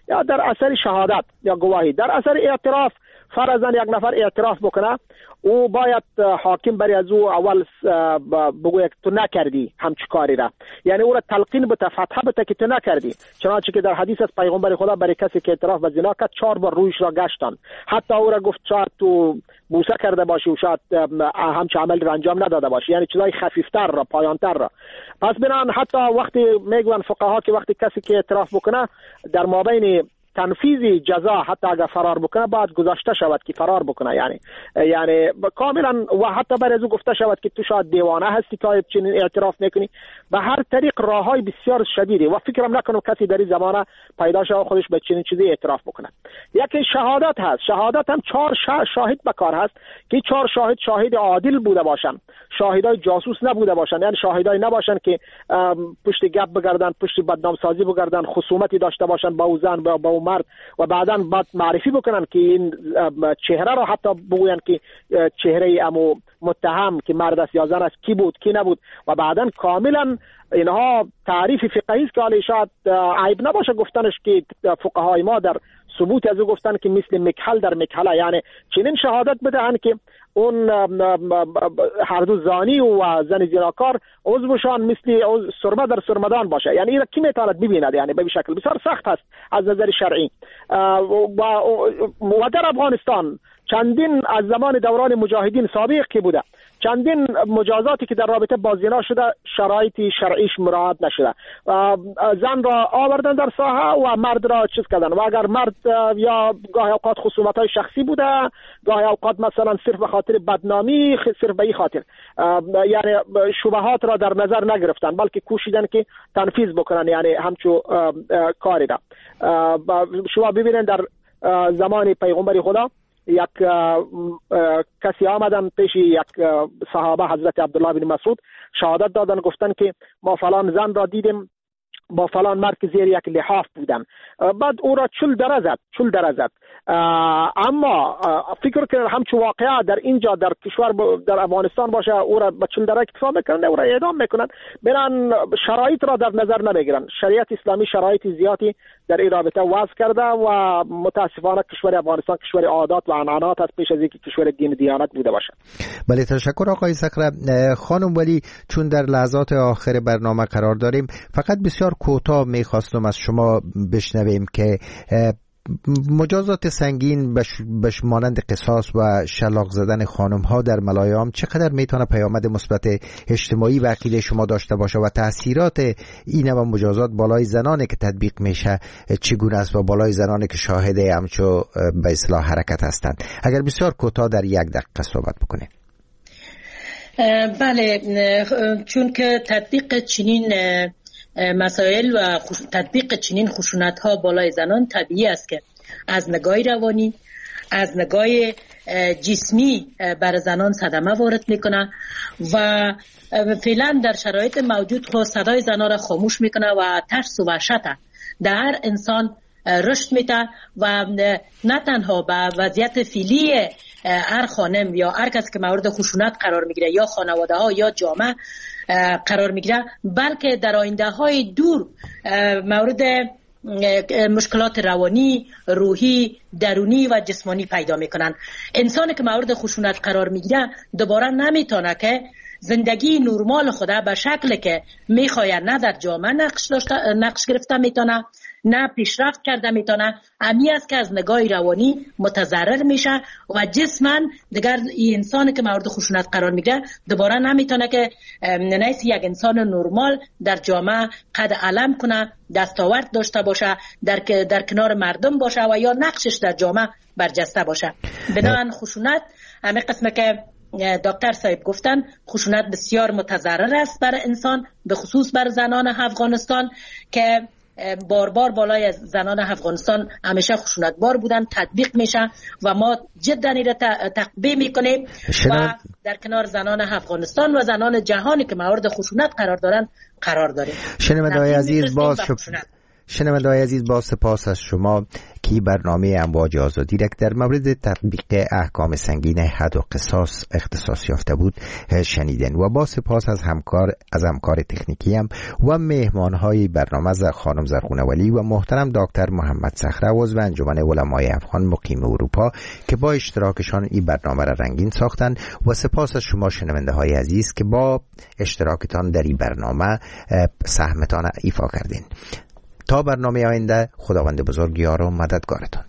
یا در اثر شهادت یا گواهی، در اثر اعتراف. فرضاً یک نفر اعتراف بکنه، او باید حاکم برای از او اول بگوید تو نکردی همچی کاری را، یعنی او را تلقین بده، فتحه بده که تو نکردی. چنانچه که در حدیث از پیغمبر خدا برای کسی که اعتراف به زنا کرد 4 بار رویش را گشتن، حتی او را گفت شاید تو بوسه کرده باشی و شاید همچه عمل را انجام نداده باشی، یعنی چیزای خفیفتر را، پایانتر را. پس بنان حتی وقتی میگوین فقها که وقتی کسی که اعتراف بکنه در مابین تنفیذ جزا حتی اگر فرار بکنه باید گذاشته شود که فرار بکنه، یعنی کاملا، و حتی برای از او گفته شود که تو شاید دیوانه هستی که چنین اعتراف میکنی. به هر طریق راههای بسیار شدیدی و فکرم نکنم کسی در این زمانه پیدا شود خودش به چنین چیزی اعتراف بکنه. یکی شهادت هست. شهادت هم 4 شاهد به کار هست که 4 شاهد عادل بوده باشن، شاهدای جاسوس نبوده باشن، یعنی شاهدای نباشن که پشت گپ بگردن، پشت بدنام سازی بگردن، خصومتی داشته باشن با او زن با او مرد و بعداً معرفی بکنن که این چهره را حتی بگوین که چهره امو متهم که مرد است یا زن است کی بود کی نبود، و بعداً کاملا اینها تعریف فقهی است که حالا شاید عیب نباشه گفتنش که فقهای ما در ثبوت از او گفتن که مثل مکحل در مکحله، یعنی چنین شهادت بدهن که اون هر دو زانی و زن زناکار عضوشان مثل سرمه در سرمدان باشه. یعنی این کی میتواند ببیند؟ یعنی به شکل بسیار سخت است از نظر شرعی. و در افغانستان چندین از زمان دوران مجاهدین سابق که بوده، چندین مجازاتی که در رابطه با زنا شده شرایطی شرعیش مراعات نشده، زن را آوردن در ساحه و مرد را چیز کردن، و اگر مرد یا گاهی اوقات خصومت‌های شخصی بوده، گاهی اوقات مثلا صرف به خاطر بدنامی، صرف به این خاطر، یعنی شبهات را در نظر نگرفتن بلکه کوشیدن که تنفیذ بکنن، یعنی همچو کاری را. شما ببینید در زمان پیغمبر خدا یک کسی آمدن پیش یک صحابه حضرت عبدالله بن مسعود شهادت دادن، گفتن که ما فلان زن را دیدیم با فلان مرد که زیر یک لحاف بودن. بعد او را 40 دره زد. اما فکر کنن همچون واقعا در اینجا در کشور در افغانستان باشه او را به 40 دره اکتفا میکنن، او را اعدام میکنن. برن شرایط را در نظر نمیگیرن. شریعت اسلامی شرایط زیادی در این رابطه وضع کرده و متاسفانه کشور افغانستان کشور عادات و عنعنات است پیش از اینکه کشور دین دیانت بوده باشه. بله، تشکر آقای صقر. خانم ولی چون در لحظات آخر برنامه قرار داریم، فقط بسیار کوتاه میخواستم از شما بشنویم که مجازات سنگین بش مانند قصاص و شلاق زدن خانم ها در ملایام چقدر میتونه پیامد مثبت اجتماعی و عقیده شما داشته باشه و تاثیرات این و مجازات بالای زنانی که تطبیق میشه چگونه است و بالای زنانی که شاهد همچو به اصطلاح حرکت هستند؟ اگر بسیار کوتاه در 1 دقیقه صحبت بکنید. بله، چون که تطبیق چنین مسائل و تطبیق چنین خشونت ها بالای زنان طبیعی است که از نگاه روانی، از نگاه جسمی بر زنان صدمه وارد میکنه و فعلا در شرایط موجود خود صدای زنان را خاموش میکنه و ترس و وحشت در انسان رشد میده و نه تنها به وضعیت فعلی هر خانم یا هر کس که مورد خشونت قرار میگیره یا خانواده ها یا جامعه قرار میگیره، بلکه در آینده های دور مورد مشکلات روانی، روحی، درونی و جسمانی پیدا میکنن. انسانی که مورد خشونت قرار میگیره دوباره نمیتونه که زندگی نرمال خدا به شکلی که میخواد نه در جامعه نقش گرفته میتونه، نه پیشرفت کرده میتونه. امی است که از نگاه روانی متضرر میشه و جسمن دیگر این انسانی که مورد خشونت قرار میگیره دوباره نمیتونه که نیست یک انسان نرمال در جامعه قد علم کنه، دستاورد داشته باشه، در کنار مردم باشه و یا نقشش در جامعه برجسته باشه. بنابراین خشونت همه قسمه که دکتر صاحب گفتن، خشونت بسیار متضرر است بر انسان، به خصوص بر زنان افغانستان که بار بالای زنان افغانستان همیشه خشونت بار بودن، تطبیق میشه و ما جدا این را تقبیه میکنیم و در کنار زنان افغانستان و زنان جهانی که مورد خشونت قرار داریم. شنونده‌های عزیز، باز سپاس از شما تکنیکی برنامه امواج آزادی را در مورد تطبیق احکام سنگین حد و قصاص اختصاص یافته بود شنیدن و با سپاس از همکار تکنیکی هم و مهمانهای برنامه خانم زرغونه ولی و محترم دکتر محمد صخره عضو انجمن علمای افغان مقیم اروپا که با اشتراکشان این برنامه را رنگین ساختن و سپاس از شما شنونده های عزیز که با اشتراکتان در این برنامه سهمتان ایفا کردین. تا برنامه آینده، خداوند بزرگ یار و مددگارتان.